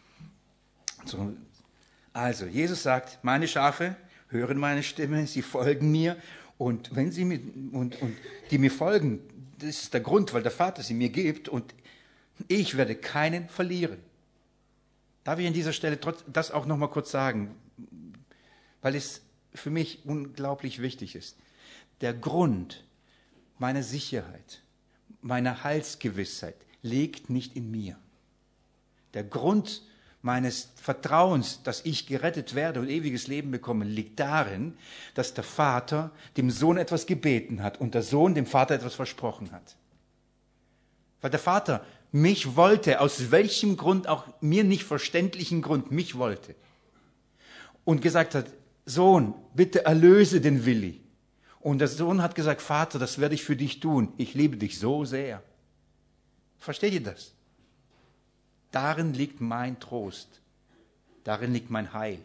Also, Jesus sagt, meine Schafe hören meine Stimme, sie folgen mir. Und wenn sie die mir folgen, das ist der Grund, weil der Vater sie mir gibt und ich werde keinen verlieren. Darf ich an dieser Stelle das auch noch mal kurz sagen, weil es für mich unglaublich wichtig ist. Der Grund meiner Sicherheit, meiner Heilsgewissheit liegt nicht in mir. Der Grund meines Vertrauens, dass ich gerettet werde und ewiges Leben bekomme, liegt darin, dass der Vater dem Sohn etwas gebeten hat und der Sohn dem Vater etwas versprochen hat. Weil der Vater mich wollte, aus welchem Grund, auch mir nicht verständlichen Grund, mich wollte. Und gesagt hat, Sohn, bitte erlöse den Willi. Und der Sohn hat gesagt, Vater, das werde ich für dich tun. Ich liebe dich so sehr. Versteht ihr das? Darin liegt mein Trost. Darin liegt mein Heil.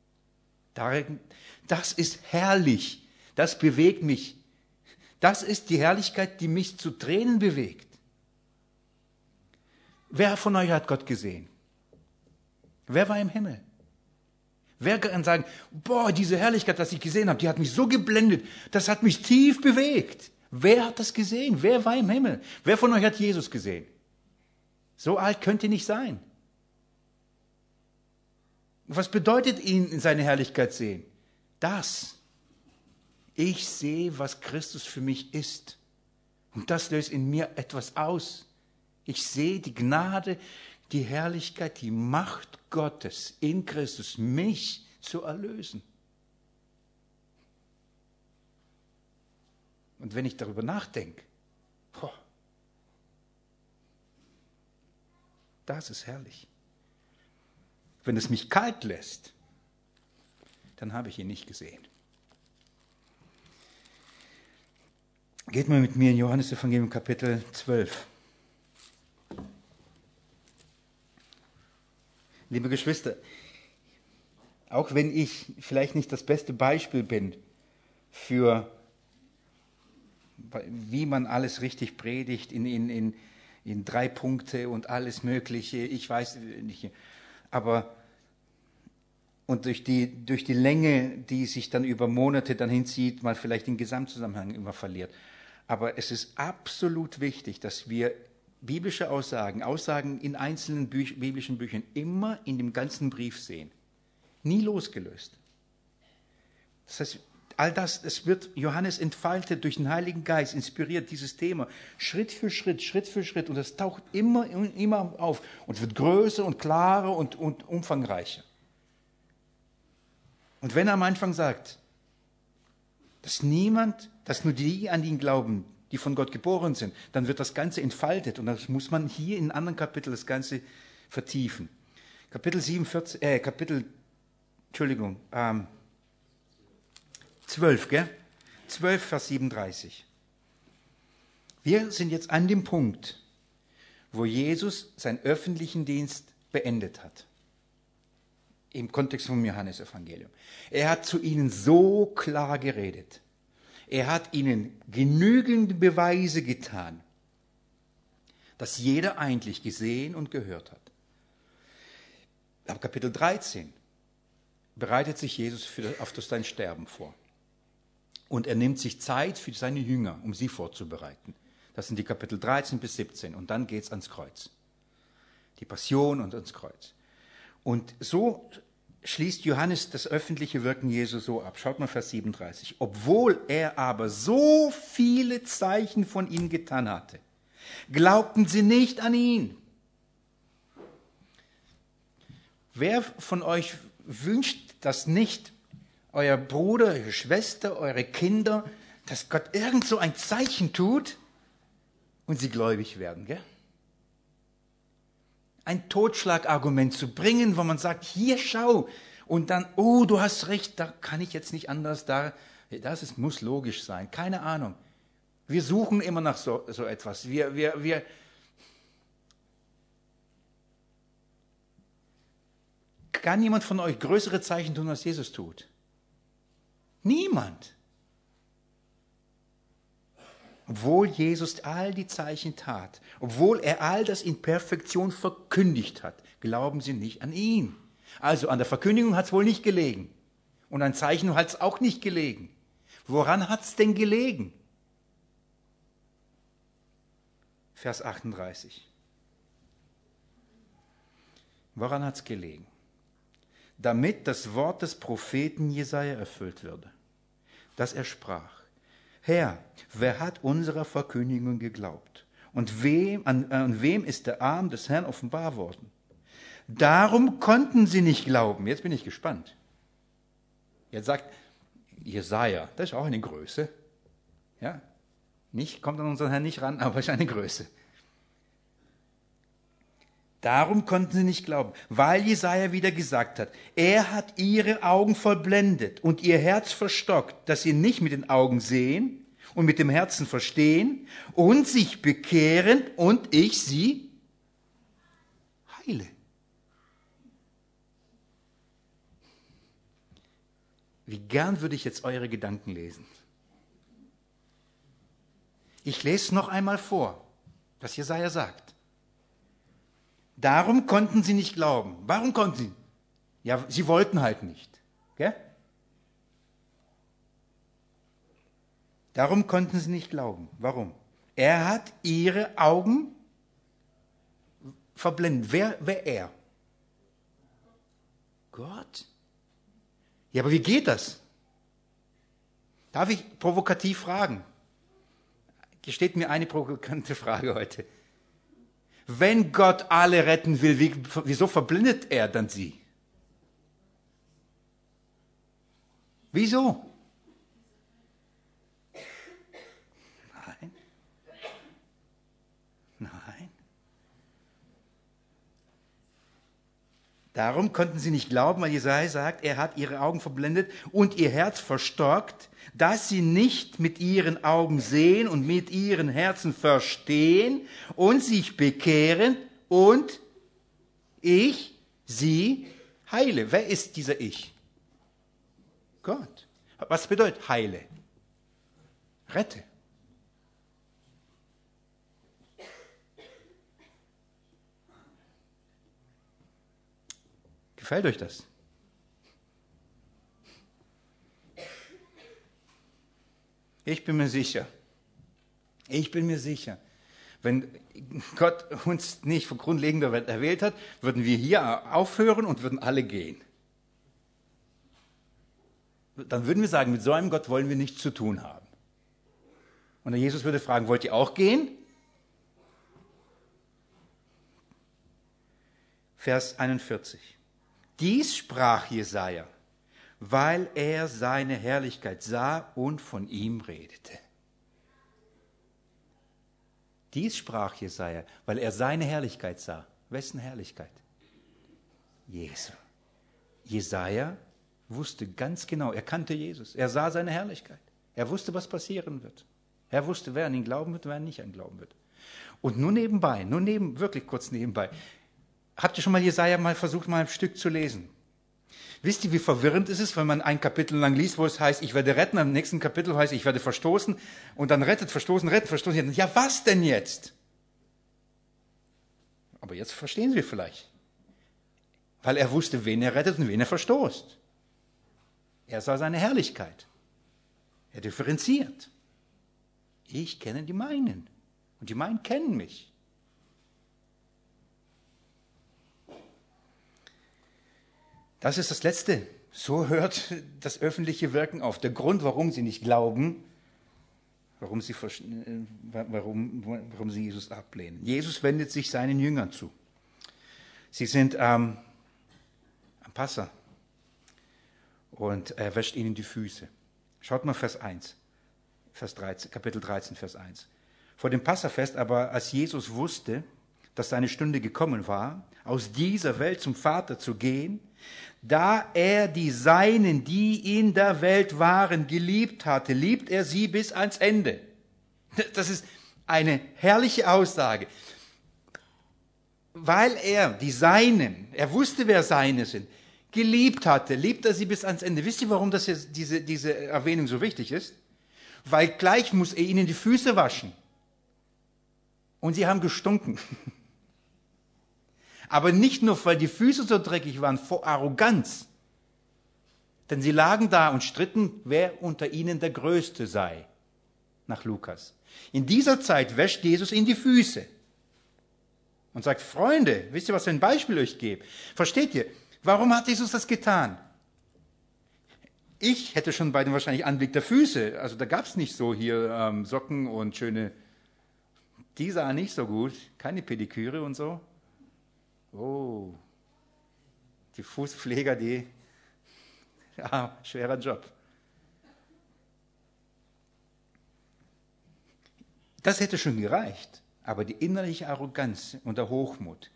Das ist herrlich. Das bewegt mich. Das ist die Herrlichkeit, die mich zu Tränen bewegt. Wer von euch hat Gott gesehen? Wer war im Himmel? Wer kann sagen, boah, diese Herrlichkeit, was ich gesehen habe, die hat mich so geblendet, das hat mich tief bewegt. Wer hat das gesehen? Wer war im Himmel? Wer von euch hat Jesus gesehen? So alt könnt ihr nicht sein. Was bedeutet ihn in seine Herrlichkeit sehen? Das. Ich sehe, was Christus für mich ist. Und das löst in mir etwas aus. Ich sehe die Gnade, die Herrlichkeit, die Macht Gottes in Christus, mich zu erlösen. Und wenn ich darüber nachdenke, das ist herrlich. Wenn es mich kalt lässt, dann habe ich ihn nicht gesehen. Geht mal mit mir in Johannes Evangelium Kapitel 12. Liebe Geschwister, auch wenn ich vielleicht nicht das beste Beispiel bin für wie man alles richtig predigt in 3 Punkte und alles Mögliche, ich weiß nicht, aber und durch die Länge, die sich dann über Monate dann hinzieht, man vielleicht den Gesamtzusammenhang immer verliert. Aber es ist absolut wichtig, dass wir biblische Aussagen in einzelnen biblischen Büchern immer in dem ganzen Brief sehen. Nie losgelöst. Das heißt, all das, es wird Johannes entfaltet durch den Heiligen Geist, inspiriert dieses Thema, Schritt für Schritt, und das taucht immer auf und wird größer und klarer und umfangreicher. Und wenn er am Anfang sagt, dass nur die an ihn glauben, die von Gott geboren sind, dann wird das Ganze entfaltet und das muss man hier in anderen Kapiteln das Ganze vertiefen. Kapitel 12, gell? 12, Vers 37. Wir sind jetzt an dem Punkt, wo Jesus seinen öffentlichen Dienst beendet hat. Im Kontext vom Johannesevangelium. Er hat zu ihnen so klar geredet. Er hat ihnen genügende Beweise getan, dass jeder eigentlich gesehen und gehört hat. Ab Kapitel 13 bereitet sich Jesus auf sein Sterben vor. Und er nimmt sich Zeit für seine Jünger, um sie vorzubereiten. Das sind die Kapitel 13 bis 17. Und dann geht es ans Kreuz. Die Passion und ans Kreuz. Und so schließt Johannes das öffentliche Wirken Jesu so ab. Schaut mal Vers 37. Obwohl er aber so viele Zeichen von ihnen getan hatte, glaubten sie nicht an ihn. Wer von euch wünscht das nicht? Euer Bruder, eure Schwester, eure Kinder, dass Gott irgend so ein Zeichen tut und sie gläubig werden, gell? Ein Totschlagargument zu bringen, wo man sagt, hier schau, und dann, oh, du hast recht, da kann ich jetzt nicht anders, muss logisch sein, keine Ahnung. Wir suchen immer nach so etwas. Kann jemand von euch größere Zeichen tun, als Jesus tut? Niemand. Obwohl Jesus all die Zeichen tat, obwohl er all das in Perfektion verkündigt hat, glauben sie nicht an ihn. Also an der Verkündigung hat es wohl nicht gelegen. Und an Zeichen hat es auch nicht gelegen. Woran hat es denn gelegen? Vers 38. Woran hat es gelegen? Damit das Wort des Propheten Jesaja erfüllt würde, dass er sprach: Herr, wer hat unserer Verkündigung geglaubt? Und an wem ist der Arm des Herrn offenbar worden? Darum konnten sie nicht glauben. Jetzt bin ich gespannt. Jetzt sagt Jesaja, das ist auch eine Größe. Ja, kommt an unseren Herrn nicht ran, aber ist eine Größe. Darum konnten sie nicht glauben, weil Jesaja wieder gesagt hat, er hat ihre Augen verblendet und ihr Herz verstockt, dass sie nicht mit den Augen sehen und mit dem Herzen verstehen und sich bekehren und ich sie heile. Wie gern würde ich jetzt eure Gedanken lesen. Ich lese noch einmal vor, was Jesaja sagt. Darum konnten sie nicht glauben. Warum konnten sie? Ja, sie wollten halt nicht. Gell? Darum konnten sie nicht glauben. Warum? Er hat ihre Augen verblendet. Wer er? Gott? Ja, aber wie geht das? Darf ich provokativ fragen? Gesteht mir eine provokante Frage heute. Wenn Gott alle retten will, wieso verblindet er dann sie? Wieso? Nein. Nein. Darum konnten sie nicht glauben, weil Jesaja sagt, er hat ihre Augen verblendet und ihr Herz verstockt, dass sie nicht mit ihren Augen sehen und mit ihren Herzen verstehen und sich bekehren und ich sie heile. Wer ist dieser Ich? Gott. Was bedeutet heile? Rette. Gefällt euch das? Ich bin mir sicher, wenn Gott uns nicht von grundlegender Welt erwählt hat, würden wir hier aufhören und würden alle gehen. Dann würden wir sagen, mit so einem Gott wollen wir nichts zu tun haben. Und der Jesus würde fragen, wollt ihr auch gehen? Vers 41. Dies sprach Jesaja, weil er seine Herrlichkeit sah und von ihm redete. Dies sprach Jesaja, weil er seine Herrlichkeit sah. Wessen Herrlichkeit? Jesu. Jesaja wusste ganz genau, er kannte Jesus. Er sah seine Herrlichkeit. Er wusste, was passieren wird. Er wusste, wer an ihn glauben wird, wer nicht an ihn glauben wird. Und nur nebenbei, wirklich kurz nebenbei, Habt ihr schon mal Jesaja mal versucht, mal ein Stück zu lesen? Wisst ihr, wie verwirrend es ist, wenn man ein Kapitel lang liest, wo es heißt, ich werde retten, am nächsten Kapitel heißt, ich werde verstoßen, und dann rettet, verstoßen, retten, verstoßen. Ja, was denn jetzt? Aber jetzt verstehen Sie vielleicht. Weil er wusste, wen er rettet und wen er verstoßt. Er sah seine Herrlichkeit. Er differenziert. Ich kenne die meinen. Und die meinen kennen mich. Das ist das Letzte. So hört das öffentliche Wirken auf. Der Grund, warum sie nicht glauben, warum sie Jesus ablehnen. Jesus wendet sich seinen Jüngern zu. Sie sind am Passa und er wäscht ihnen die Füße. Schaut mal Vers 1, Kapitel 13, Vers 1. Vor dem Passafest aber, als Jesus wusste, dass seine Stunde gekommen war, aus dieser Welt zum Vater zu gehen, da er die Seinen, die in der Welt waren, geliebt hatte, liebt er sie bis ans Ende. Das ist eine herrliche Aussage. Weil er die Seinen, er wusste, wer Seine sind, geliebt hatte, liebt er sie bis ans Ende. Wisst ihr, warum das jetzt diese Erwähnung so wichtig ist? Weil gleich muss er ihnen die Füße waschen. Und sie haben gestunken. Aber nicht nur, weil die Füße so dreckig waren, vor Arroganz. Denn sie lagen da und stritten, wer unter ihnen der Größte sei. Nach Lukas. In dieser Zeit wäscht Jesus ihnen die Füße. Und sagt, Freunde, wisst ihr, was für ein Beispiel euch gebe? Versteht ihr? Warum hat Jesus das getan? Ich hätte schon bei dem wahrscheinlich Anblick der Füße, also da gab es nicht so hier Socken und schöne, die sahen nicht so gut, keine Pediküre und so. Oh, die Fußpfleger, schwerer Job. Das hätte schon gereicht, aber die innerliche Arroganz und der Hochmut.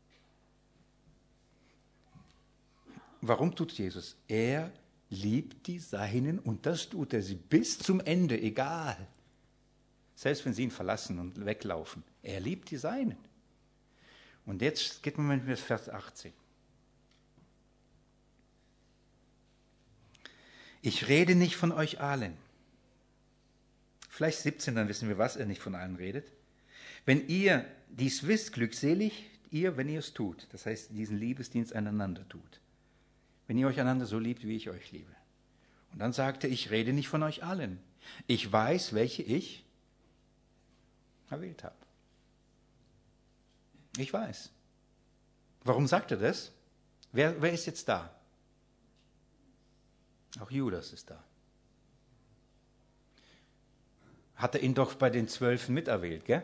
Warum tut Jesus? Er liebt die Seinen und das tut er sie bis zum Ende, egal. Selbst wenn sie ihn verlassen und weglaufen. Er liebt die Seinen. Und jetzt geht man mit Vers 18. Ich rede nicht von euch allen. Vielleicht 17, dann wissen wir, was er nicht von allen redet. Wenn ihr dies wisst, glückselig ihr, wenn ihr es tut. Das heißt, diesen Liebesdienst einander tut. Wenn ihr euch einander so liebt, wie ich euch liebe. Und dann sagte er, ich rede nicht von euch allen. Ich weiß, welche ich erwählt habe. Ich weiß. Warum sagt er das? Wer ist jetzt da? Auch Judas ist da. Hat er ihn doch bei den 12 miterwählt, gell?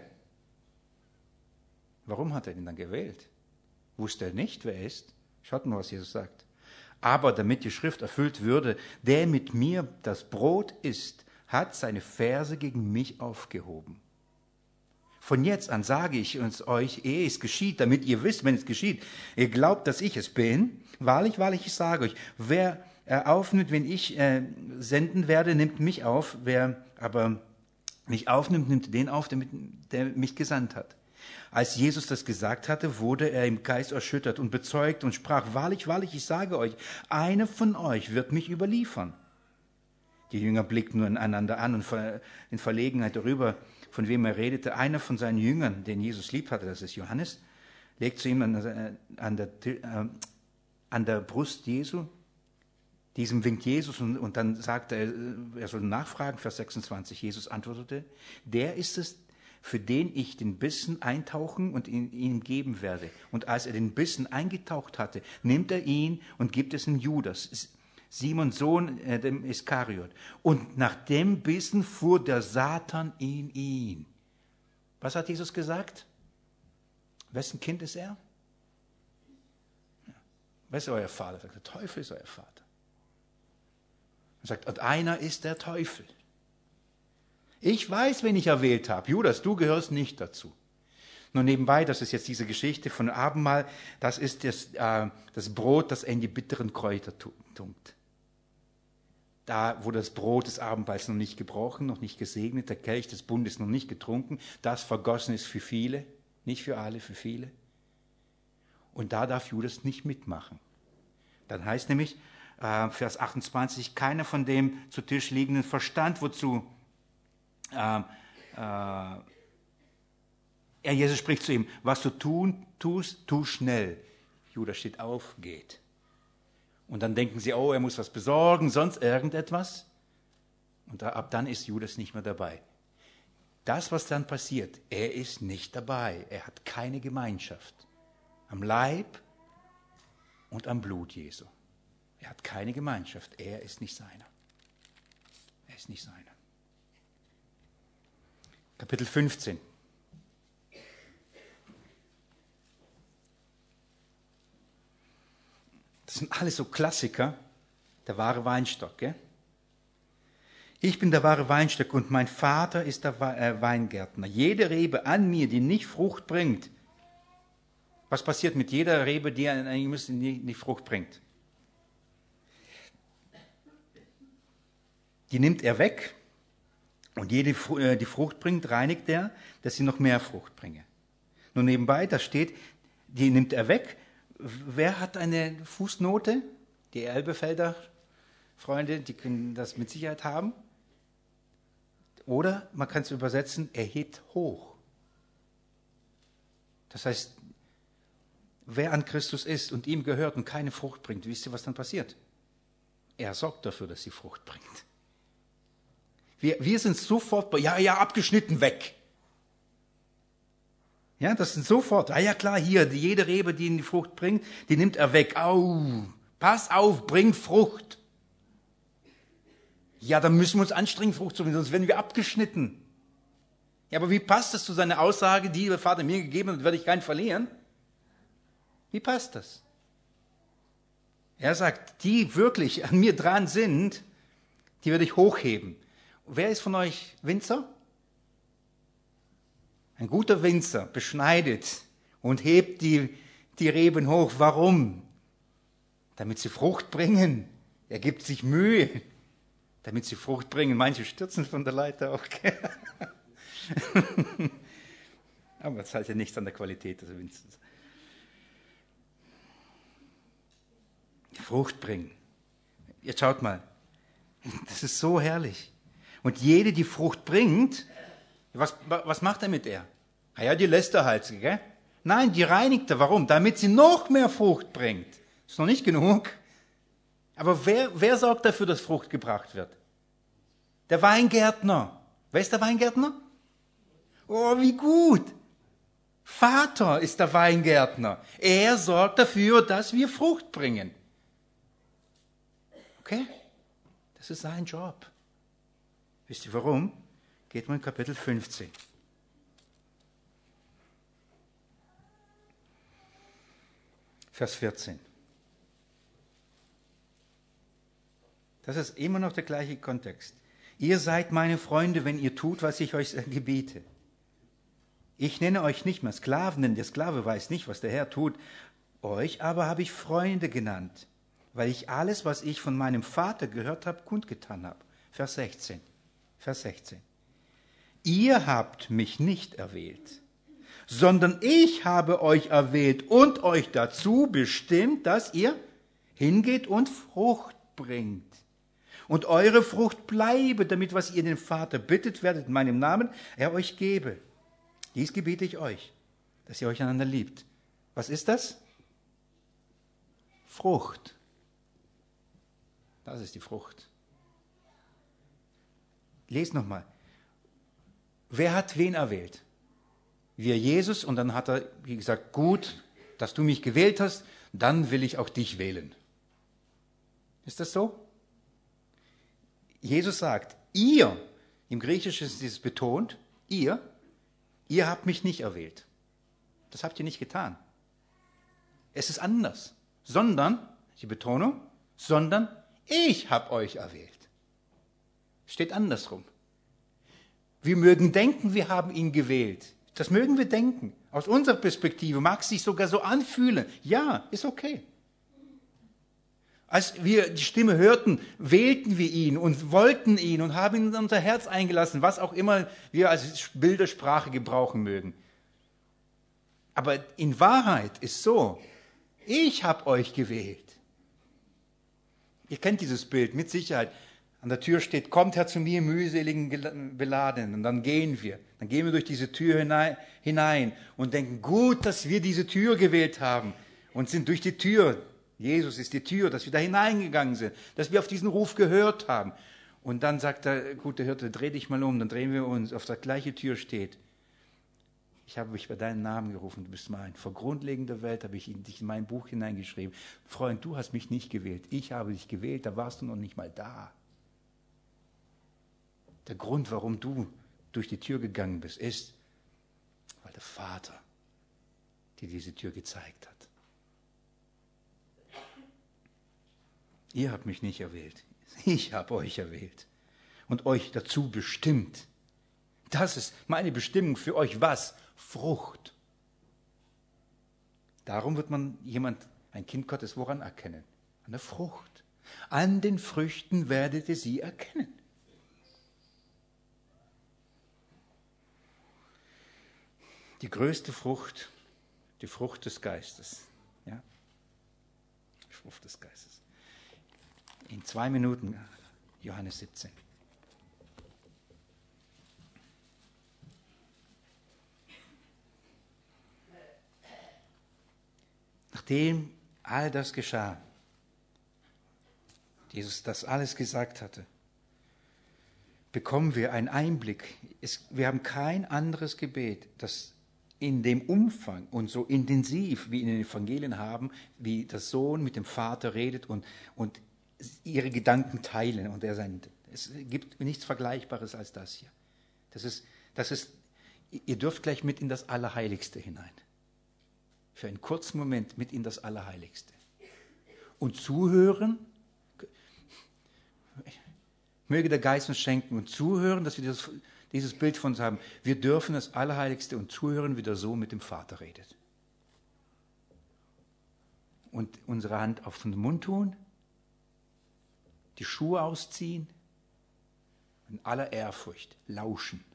Warum hat er ihn dann gewählt? Wusste er nicht, wer er ist? Schaut mal, was Jesus sagt. Aber damit die Schrift erfüllt würde, der mit mir das Brot isst, hat seine Verse gegen mich aufgehoben. Von jetzt an sage ich es euch, ehe es geschieht, damit ihr wisst, wenn es geschieht. Ihr glaubt, dass ich es bin. Wahrlich, wahrlich, ich sage euch, wer aufnimmt, wenn ich senden werde, nimmt mich auf. Wer aber mich aufnimmt, nimmt den auf, der mich gesandt hat. Als Jesus das gesagt hatte, wurde er im Geist erschüttert und bezeugt und sprach, wahrlich, wahrlich, ich sage euch, einer von euch wird mich überliefern. Die Jünger blickten nur einander an und in Verlegenheit darüber, von wem er redete. Einer von seinen Jüngern, den Jesus lieb hatte, das ist Johannes, legt zu ihm an der Brust Jesu. Diesem winkt Jesus und dann sagt er soll nachfragen, Vers 26. Jesus antwortete, der ist es, für den ich den Bissen eintauchen und ihm geben werde. Und als er den Bissen eingetaucht hatte, nimmt er ihn und gibt es in Judas, Simons Sohn, dem Iskariot. Und nach dem Bissen fuhr der Satan in ihn. Was hat Jesus gesagt? Wessen Kind ist er? Ja. Wer ist euer Vater? Sagt, der Teufel ist euer Vater. Er sagt, und einer ist der Teufel. Ich weiß, wen ich erwählt habe. Judas, du gehörst nicht dazu. Nur nebenbei, das ist jetzt diese Geschichte von Abendmahl, das ist das Brot, das er in die bitteren Kräuter tunkt. Da, wo das Brot des Abendmahls noch nicht gebrochen, noch nicht gesegnet, der Kelch des Bundes noch nicht getrunken, das vergossen ist für viele, nicht für alle, für viele. Und da darf Judas nicht mitmachen. Dann heißt nämlich, Vers 28, keiner von dem zu Tisch liegenden verstand, wozu Jesus spricht zu ihm, was du tust, tu schnell. Judas steht auf, geht. Und dann denken sie, oh, er muss was besorgen, sonst irgendetwas. Und ab dann ist Judas nicht mehr dabei. Das, was dann passiert, er ist nicht dabei. Er hat keine Gemeinschaft am Leib und am Blut Jesu. Er hat keine Gemeinschaft. Er ist nicht seiner. Er ist nicht seiner. Kapitel 15. Das sind alles so Klassiker. Der wahre Weinstock, gell? Ich bin der wahre Weinstock und mein Vater ist der Weingärtner. Jede Rebe an mir, die nicht Frucht bringt. Was passiert mit jeder Rebe, die nicht Frucht bringt? Die nimmt er weg und jede, die Frucht bringt, reinigt er, dass sie noch mehr Frucht bringe. Nur nebenbei, da steht, die nimmt er weg. Wer hat eine Fußnote? Die Elbefelder Freunde, die können das mit Sicherheit haben. Oder man kann es übersetzen, er hebt hoch. Das heißt, wer an Christus ist und ihm gehört und keine Frucht bringt, wisst ihr, was dann passiert? Er sorgt dafür, dass sie Frucht bringt. Wir sind sofort, abgeschnitten, weg. Ja, das sind sofort, ja klar, hier, jede Rebe, die in die Frucht bringt, die nimmt er weg. Au, pass auf, bring Frucht. Ja, dann müssen wir uns anstrengen, Frucht zu bringen, sonst werden wir abgeschnitten. Ja, aber wie passt das zu seiner Aussage, die der Vater mir gegeben hat, werde ich keinen verlieren? Wie passt das? Er sagt, die wirklich an mir dran sind, die werde ich hochheben. Wer ist von euch Winzer? Ein guter Winzer beschneidet und hebt die Reben hoch. Warum? Damit sie Frucht bringen. Er gibt sich Mühe, damit sie Frucht bringen. Manche stürzen von der Leiter auch. Aber das heißt ja nichts an der Qualität des Winzers. Frucht bringen. Jetzt schaut mal, das ist so herrlich. Und jede, die Frucht bringt, was macht er mit der? Ja, die lässt er halt, gell? Nein, die reinigt er. Warum? Damit sie noch mehr Frucht bringt. Ist noch nicht genug. Aber wer sorgt dafür, dass Frucht gebracht wird? Der Weingärtner. Wer ist der Weingärtner? Oh, wie gut. Vater ist der Weingärtner. Er sorgt dafür, dass wir Frucht bringen. Okay? Das ist sein Job. Wisst ihr warum? Geht mal in Kapitel 15. Vers 14. Das ist immer noch der gleiche Kontext. Ihr seid meine Freunde, wenn ihr tut, was ich euch gebiete. Ich nenne euch nicht mehr Sklaven, denn der Sklave weiß nicht, was der Herr tut. Euch aber habe ich Freunde genannt, weil ich alles, was ich von meinem Vater gehört habe, kundgetan habe. Vers 16. Ihr habt mich nicht erwählt, sondern ich habe euch erwählt und euch dazu bestimmt, dass ihr hingeht und Frucht bringt. Und eure Frucht bleibe, damit was ihr den Vater bittet werdet in meinem Namen, er euch gebe. Dies gebiete ich euch, dass ihr euch einander liebt. Was ist das? Frucht. Das ist die Frucht. Lest nochmal. Wer hat wen erwählt? Wir Jesus, und dann hat er, wie gesagt, gut, dass du mich gewählt hast, dann will ich auch dich wählen. Ist das so? Jesus sagt, ihr, im Griechischen ist es betont, ihr habt mich nicht erwählt. Das habt ihr nicht getan. Es ist anders. Sondern, die Betonung, sondern ich habe euch erwählt. Steht andersrum. Wir mögen denken, wir haben ihn gewählt. Das mögen wir denken. Aus unserer Perspektive mag es sich sogar so anfühlen. Ja, ist okay. Als wir die Stimme hörten, wählten wir ihn und wollten ihn und haben ihn in unser Herz eingelassen, was auch immer wir als Bildersprache gebrauchen mögen. Aber in Wahrheit ist so, Ich habe euch gewählt. Ihr kennt dieses Bild mit Sicherheit. An der Tür steht, kommt her zu mir, mühseligen Beladenen. Und dann gehen wir. Dann gehen wir durch diese Tür hinein und denken, gut, dass wir diese Tür gewählt haben. Und sind durch die Tür, Jesus ist die Tür, dass wir da hineingegangen sind, dass wir auf diesen Ruf gehört haben. Und dann sagt der gute Hirte, dreh dich mal um, dann drehen wir uns, auf der gleichen Tür steht, ich habe mich bei deinem Namen gerufen, du bist mein. Vor Grundlegung der Welt habe ich dich in mein Buch hineingeschrieben. Freund, du hast mich nicht gewählt, ich habe dich gewählt, da warst du noch nicht mal da. Der Grund, warum du durch die Tür gegangen bist, ist, weil der Vater dir diese Tür gezeigt hat. Ihr habt mich nicht erwählt, ich habe euch erwählt und euch dazu bestimmt. Das ist meine Bestimmung für euch. Was? Frucht. Darum wird man ein Kind Gottes, woran erkennen? An der Frucht. An den Früchten werdet ihr sie erkennen. Die größte Frucht, die Frucht des Geistes. Ja? Die Frucht des Geistes. In 2 Minuten, Johannes 17. Nachdem all das geschah, Jesus das alles gesagt hatte, bekommen wir einen Einblick. Wir haben kein anderes Gebet, das in dem Umfang und so intensiv wie in den Evangelien haben, wie der Sohn mit dem Vater redet und ihre Gedanken teilen. Und es gibt nichts Vergleichbares als das hier. Das ist, ihr dürft gleich mit in das Allerheiligste hinein. Für einen kurzen Moment mit in das Allerheiligste. Und zuhören, möge der Geist uns schenken und zuhören, dass wir dieses Bild von uns haben. Wir dürfen das Allerheiligste und zuhören, wie der Sohn mit dem Vater redet. Und unsere Hand auf den Mund tun, die Schuhe ausziehen, in aller Ehrfurcht lauschen.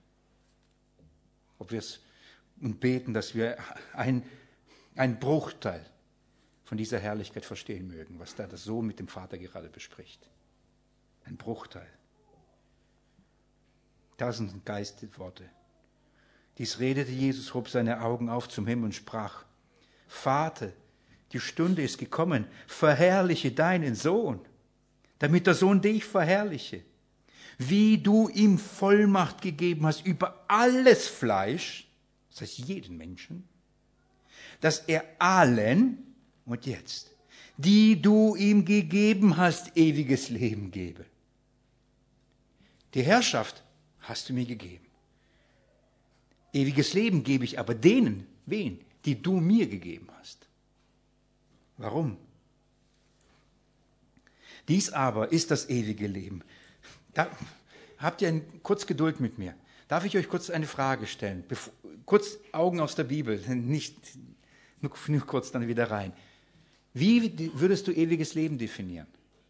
Und beten, dass wir einen Bruchteil von dieser Herrlichkeit verstehen mögen, was da der Sohn mit dem Vater gerade bespricht. Ein Bruchteil. Das sind Geistworte. Dies redete Jesus, hob seine Augen auf zum Himmel und sprach, Vater, die Stunde ist gekommen, verherrliche deinen Sohn, damit der Sohn dich verherrliche, wie du ihm Vollmacht gegeben hast über alles Fleisch, das heißt jeden Menschen, dass er allen, und jetzt, die du ihm gegeben hast, ewiges Leben gebe. Die Herrschaft hast du mir gegeben. Ewiges Leben gebe ich aber denen, wen? Die du mir gegeben hast. Warum? Dies aber ist das ewige Leben. Da habt ihr kurz Geduld mit mir. Darf ich euch kurz eine Frage stellen? Kurz Augen aus der Bibel, nicht nur kurz dann wieder rein. Wie würdest du ewiges Leben definieren?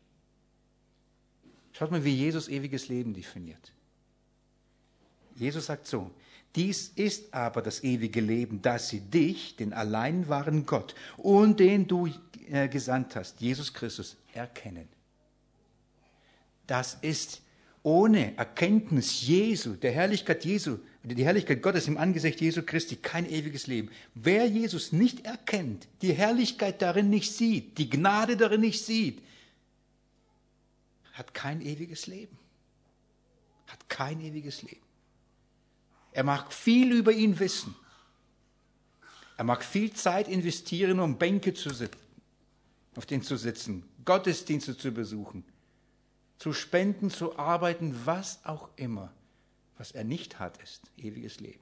Schaut mal, wie Jesus ewiges Leben definiert. Jesus sagt so, dies ist aber das ewige Leben, dass sie dich, den allein wahren Gott und den du gesandt hast, Jesus Christus, erkennen. Das ist ohne Erkenntnis Jesu, der Herrlichkeit Jesu, die Herrlichkeit Gottes im Angesicht Jesu Christi, kein ewiges Leben. Wer Jesus nicht erkennt, die Herrlichkeit darin nicht sieht, die Gnade darin nicht sieht, hat kein ewiges Leben. Hat kein ewiges Leben. Er mag viel über ihn wissen. Er mag viel Zeit investieren, um Bänke zu sitzen, auf denen zu sitzen, Gottesdienste zu besuchen, zu spenden, zu arbeiten, was auch immer. Was er nicht hat, ist ewiges Leben.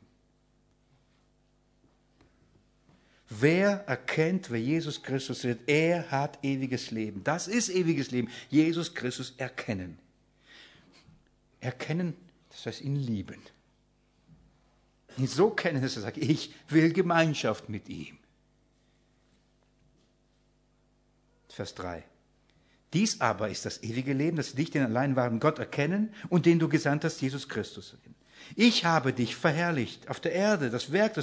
Wer erkennt, wer Jesus Christus ist, er hat ewiges Leben. Das ist ewiges Leben. Jesus Christus erkennen. Erkennen, das heißt ihn lieben. Ihn so kennen, dass er sagt, ich will Gemeinschaft mit ihm. Vers 3. Dies aber ist das ewige Leben, dass sie dich, den allein wahren Gott, erkennen und den du gesandt hast, Jesus Christus. Ich habe dich verherrlicht auf der Erde. Das Werk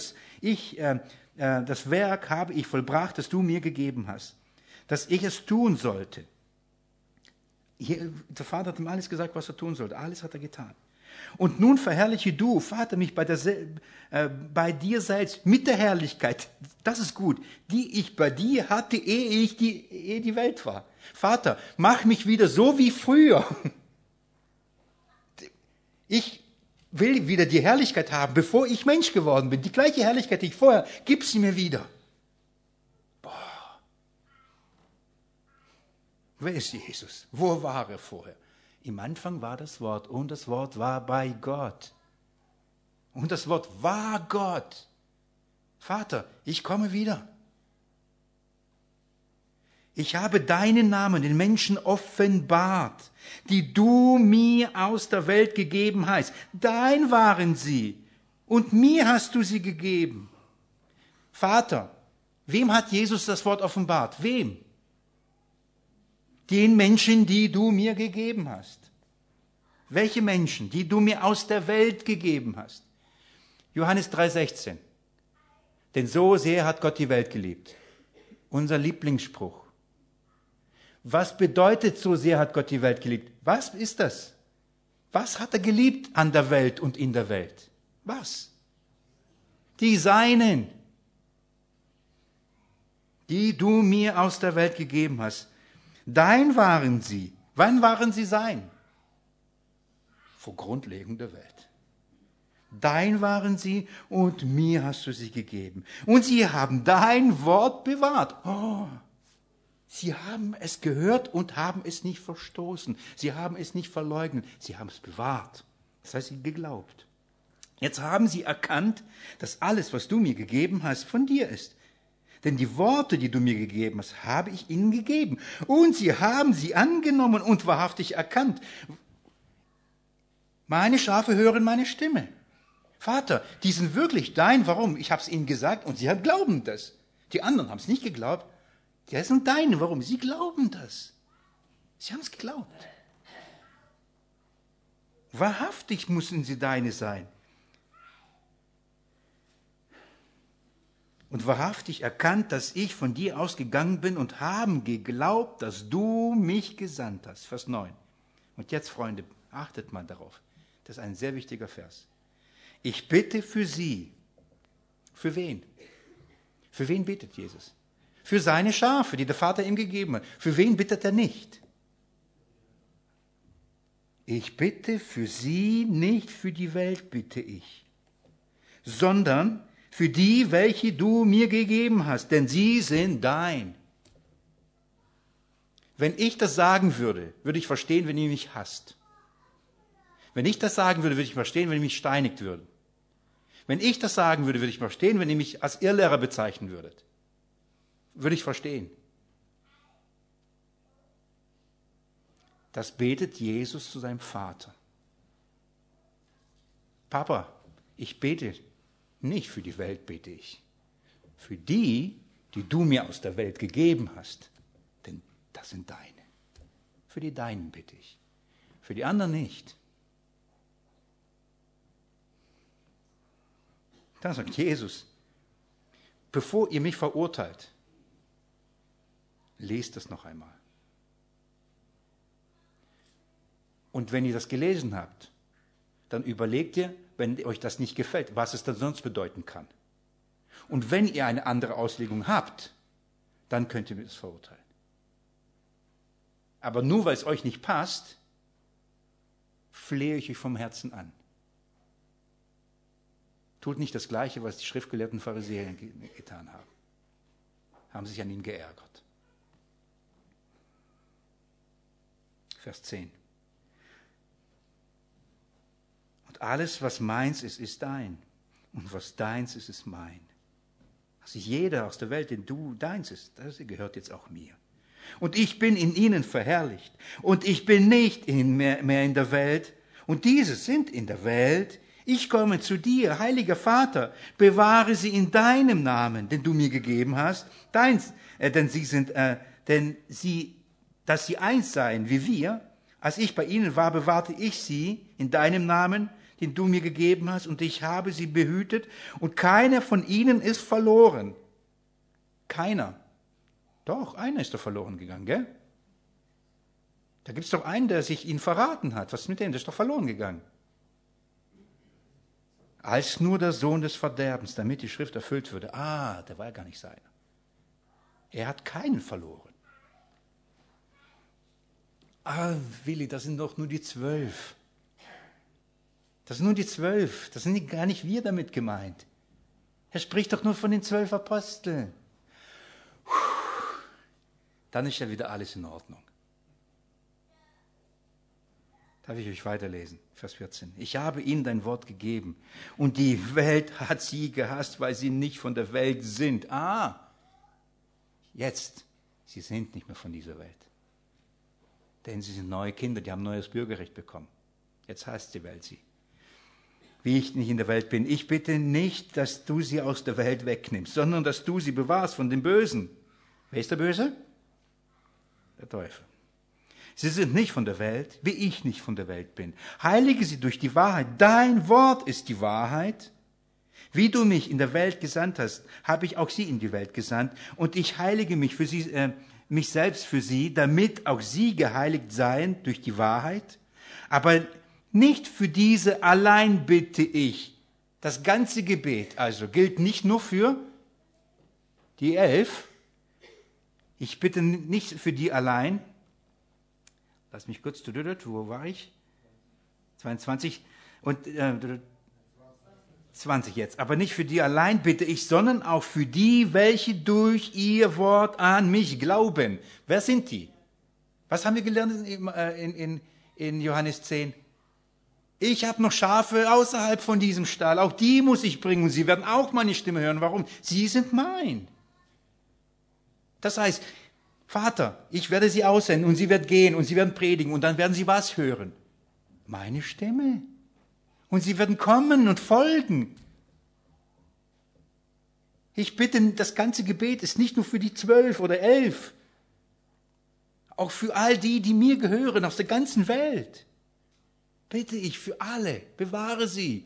habe ich vollbracht, das du mir gegeben hast, dass ich es tun sollte. Der Vater hat ihm alles gesagt, was er tun sollte. Alles hat er getan. Und nun verherrliche du, Vater, mich bei dir selbst mit der Herrlichkeit, das ist gut, die ich bei dir hatte, ehe die Welt war. Vater, mach mich wieder so wie früher. Ich will wieder die Herrlichkeit haben, bevor ich Mensch geworden bin. Die gleiche Herrlichkeit, die ich vorher, gib sie mir wieder. Boah. Wer ist Jesus? Wo war er vorher? Im Anfang war das Wort und das Wort war bei Gott. Und das Wort war Gott. Vater, ich komme wieder. Ich habe deinen Namen den Menschen offenbart, die du mir aus der Welt gegeben hast. Dein waren sie und mir hast du sie gegeben. Vater, wem hat Jesus das Wort offenbart? Wem? Den Menschen, die du mir gegeben hast. Welche Menschen? Die du mir aus der Welt gegeben hast. Johannes 3,16. Denn so sehr hat Gott die Welt geliebt. Unser Lieblingsspruch. Was bedeutet, so sehr hat Gott die Welt geliebt? Was ist das? Was hat er geliebt an der Welt und in der Welt? Was? Die Seinen, die du mir aus der Welt gegeben hast. Dein waren sie. Wann waren sie sein? Vor Grundlegung der Welt. Dein waren sie und mir hast du sie gegeben. Und sie haben dein Wort bewahrt. Oh, sie haben es gehört und haben es nicht verstoßen. Sie haben es nicht verleugnet. Sie haben es bewahrt. Das heißt, sie geglaubt. Jetzt haben sie erkannt, dass alles, was du mir gegeben hast, von dir ist. Denn die Worte, die du mir gegeben hast, habe ich ihnen gegeben. Und sie haben sie angenommen und wahrhaftig erkannt. Meine Schafe hören meine Stimme. Vater, die sind wirklich dein. Warum? Ich habe es ihnen gesagt und sie glauben das. Die anderen haben es nicht geglaubt. Die sind deine. Warum? Sie glauben das. Sie haben es geglaubt. Wahrhaftig müssen sie deine sein. Und wahrhaftig erkannt, dass ich von dir ausgegangen bin und haben geglaubt, dass du mich gesandt hast. Vers 9. Und jetzt, Freunde, achtet mal darauf. Das ist ein sehr wichtiger Vers. Ich bitte für sie. Für wen? Für wen betet Jesus? Für seine Schafe, die der Vater ihm gegeben hat. Für wen bittet er nicht? Ich bitte für sie, nicht für die Welt bitte ich, sondern für die, welche du mir gegeben hast, denn sie sind dein. Wenn ich das sagen würde, würde ich verstehen, wenn ihr mich hasst. Wenn ich das sagen würde, würde ich verstehen, wenn ihr mich steinigt würdet. Wenn ich das sagen würde, würde ich verstehen, wenn ihr mich als Irrlehrer bezeichnen würdet. Würde ich verstehen. Das betet Jesus zu seinem Vater. Papa, ich bete nicht für die Welt, bete ich. Für die, die du mir aus der Welt gegeben hast. Denn das sind deine. Für die Deinen bitte ich. Für die anderen nicht. Da sagt Jesus, bevor ihr mich verurteilt, lest das noch einmal. Und wenn ihr das gelesen habt, dann überlegt ihr, wenn euch das nicht gefällt, was es dann sonst bedeuten kann. Und wenn ihr eine andere Auslegung habt, dann könnt ihr mir das verurteilen. Aber nur weil es euch nicht passt, flehe ich euch vom Herzen an. Tut nicht das Gleiche, was die schriftgelehrten Pharisäer getan haben. Haben sich an ihn geärgert. Vers 10. Und alles, was meins ist, ist dein. Und was deins ist, ist mein. Also jeder aus der Welt, den du deins ist, das gehört jetzt auch mir. Und ich bin in ihnen verherrlicht. Und ich bin nicht mehr in der Welt. Und diese sind in der Welt. Ich komme zu dir, heiliger Vater, bewahre sie in deinem Namen, den du mir gegeben hast, dass sie eins seien wie wir. Als ich bei ihnen war, bewahrte ich sie in deinem Namen, den du mir gegeben hast, und ich habe sie behütet, und keiner von ihnen ist verloren. Keiner. Doch, einer ist doch verloren gegangen, gell? Da gibt es doch einen, der sich ihn verraten hat. Was ist mit dem? Der ist doch verloren gegangen. Als nur der Sohn des Verderbens, damit die Schrift erfüllt würde. Der war ja gar nicht seiner. Er hat keinen verloren. Willi, das sind doch nur die 12. Das sind nur die 12. Das sind gar nicht wir damit gemeint. Er spricht doch nur von den 12 Aposteln. Dann ist ja wieder alles in Ordnung. Darf ich euch weiterlesen? Vers 14. Ich habe ihnen dein Wort gegeben, und die Welt hat sie gehasst, weil sie nicht von der Welt sind. Jetzt, sie sind nicht mehr von dieser Welt. Denn sie sind neue Kinder, die haben neues Bürgerrecht bekommen. Jetzt hasst die Welt sie. Wie ich nicht in der Welt bin. Ich bitte nicht, dass du sie aus der Welt wegnimmst, sondern dass du sie bewahrst von dem Bösen. Wer ist der Böse? Der Teufel. Sie sind nicht von der Welt, wie ich nicht von der Welt bin. Heilige sie durch die Wahrheit. Dein Wort ist die Wahrheit. Wie du mich in der Welt gesandt hast, habe ich auch sie in die Welt gesandt. Und ich heilige mich für sie, mich selbst für sie, damit auch sie geheiligt seien durch die Wahrheit. Aber nicht für diese allein bitte ich. Das ganze Gebet also gilt nicht nur für die 11. Ich bitte nicht für die allein. Lass mich kurz, wo war ich? 22 und 20 jetzt. Aber nicht für die allein bitte ich, sondern auch für die, welche durch ihr Wort an mich glauben. Wer sind die? Was haben wir gelernt in Johannes 10? Ich habe noch Schafe außerhalb von diesem Stall. Auch die muss ich bringen, und sie werden auch meine Stimme hören. Warum? Sie sind mein. Das heißt, Vater, ich werde sie aussenden, und sie wird gehen, und sie werden predigen, und dann werden sie was hören? Meine Stimme. Und sie werden kommen und folgen. Ich bitte, das ganze Gebet ist nicht nur für die 12 oder 11, auch für all die, die mir gehören, aus der ganzen Welt. Bitte ich für alle, bewahre sie.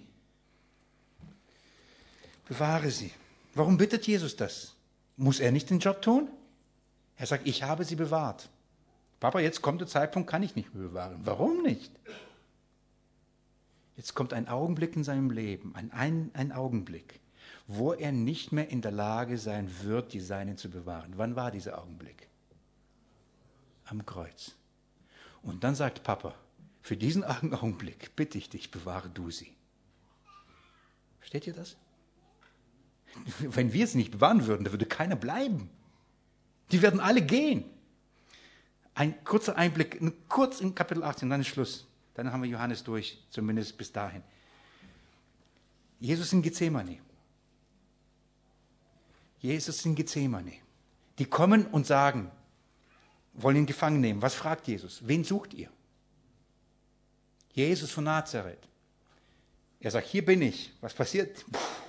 Bewahre sie. Warum bittet Jesus das? Muss er nicht den Job tun? Er sagt, ich habe sie bewahrt. Papa, jetzt kommt der Zeitpunkt, kann ich nicht mehr bewahren. Warum nicht? Jetzt kommt ein Augenblick in seinem Leben, ein Augenblick, wo er nicht mehr in der Lage sein wird, die Seinen zu bewahren. Wann war dieser Augenblick? Am Kreuz. Und dann sagt Papa, für diesen Augenblick bitte ich dich, bewahre du sie. Versteht ihr das? Wenn wir es nicht bewahren würden, dann würde keiner bleiben. Die werden alle gehen. Ein kurzer Einblick, kurz in Kapitel 18, dann ist Schluss. Dann haben wir Johannes durch, zumindest bis dahin. Jesus in Gethsemane. Jesus in Gethsemane. Die kommen und sagen, wollen ihn gefangen nehmen. Was fragt Jesus? Wen sucht ihr? Jesus von Nazareth. Er sagt, hier bin ich. Was passiert?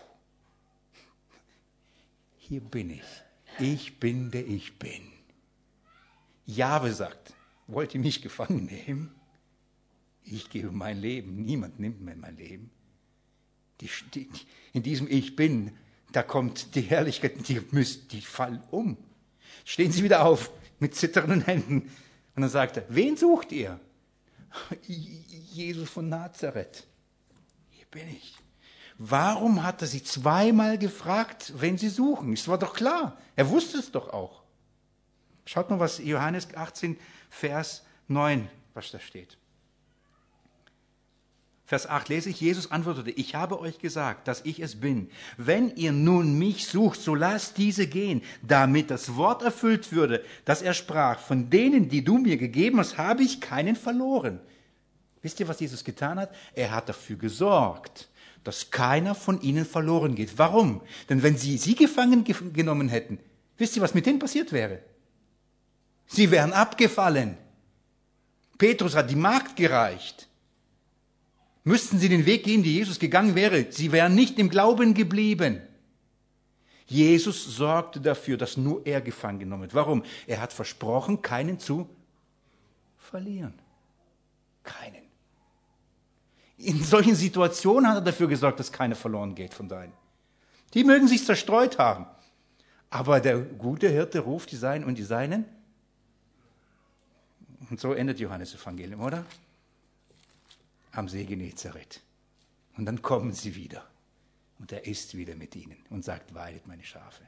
Hier bin ich. Ich bin, der ich bin. Jahwe sagt, wollt ihr mich gefangen nehmen? Ich gebe mein Leben. Niemand nimmt mir mein Leben. In diesem Ich bin, da kommt die Herrlichkeit, die fallen um. Stehen sie wieder auf mit zitternden Händen. Und dann sagt er, wen sucht ihr? Jesus von Nazareth. Hier bin ich. Warum hat er sie zweimal gefragt, wen sie suchen? Es war doch klar. Er wusste es doch auch. Schaut mal, was Johannes 18, Vers 9, was da steht. Vers 8 lese ich, Jesus antwortete, ich habe euch gesagt, dass ich es bin. Wenn ihr nun mich sucht, so lasst diese gehen, damit das Wort erfüllt würde, das er sprach. Von denen, die du mir gegeben hast, habe ich keinen verloren. Wisst ihr, was Jesus getan hat? Er hat dafür gesorgt, dass keiner von ihnen verloren geht. Warum? Denn wenn sie gefangen genommen hätten, wisst ihr, was mit denen passiert wäre? Sie wären abgefallen. Petrus hat die Magd gereicht. Müssten sie den Weg gehen, die Jesus gegangen wäre, sie wären nicht im Glauben geblieben. Jesus sorgte dafür, dass nur er gefangen genommen wird. Warum? Er hat versprochen, keinen zu verlieren. Keinen. In solchen Situationen hat er dafür gesorgt, dass keiner verloren geht von deinen. Die mögen sich zerstreut haben. Aber der gute Hirte ruft die Seinen und die Seinen. Und so endet Johannes Evangelium, oder? Am See Genezareth. Und dann kommen sie wieder. Und er ist wieder mit ihnen und sagt, weidet meine Schafe.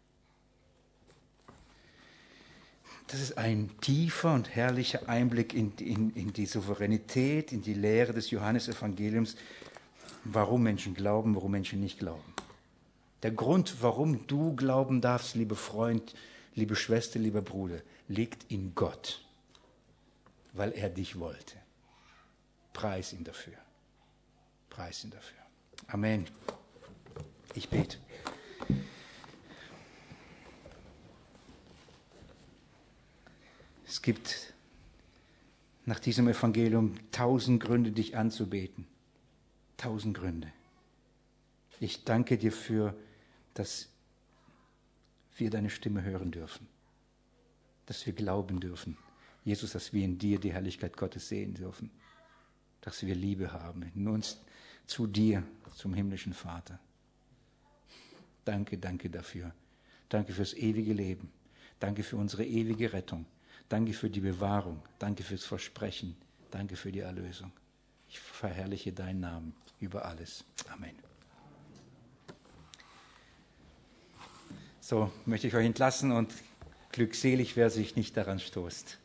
Das ist ein tiefer und herrlicher Einblick in die Souveränität, in die Lehre des Johannesevangeliums, warum Menschen glauben, warum Menschen nicht glauben. Der Grund, warum du glauben darfst, lieber Freund, liebe Schwester, lieber Bruder, liegt in Gott, weil er dich wollte. Preis ihn dafür. Preis ihn dafür. Amen. Ich bete. Es gibt nach diesem Evangelium 1000 Gründe, dich anzubeten. 1000 Gründe. Ich danke dir für, dass wir deine Stimme hören dürfen. Dass wir glauben dürfen. Jesus, dass wir in dir die Herrlichkeit Gottes sehen dürfen. Dass wir Liebe haben in uns zu dir, zum himmlischen Vater. Danke, danke dafür. Danke fürs ewige Leben. Danke für unsere ewige Rettung. Danke für die Bewahrung. Danke fürs Versprechen. Danke für die Erlösung. Ich verherrliche deinen Namen über alles. Amen. So möchte ich euch entlassen und glückselig, wer sich nicht daran stoßt.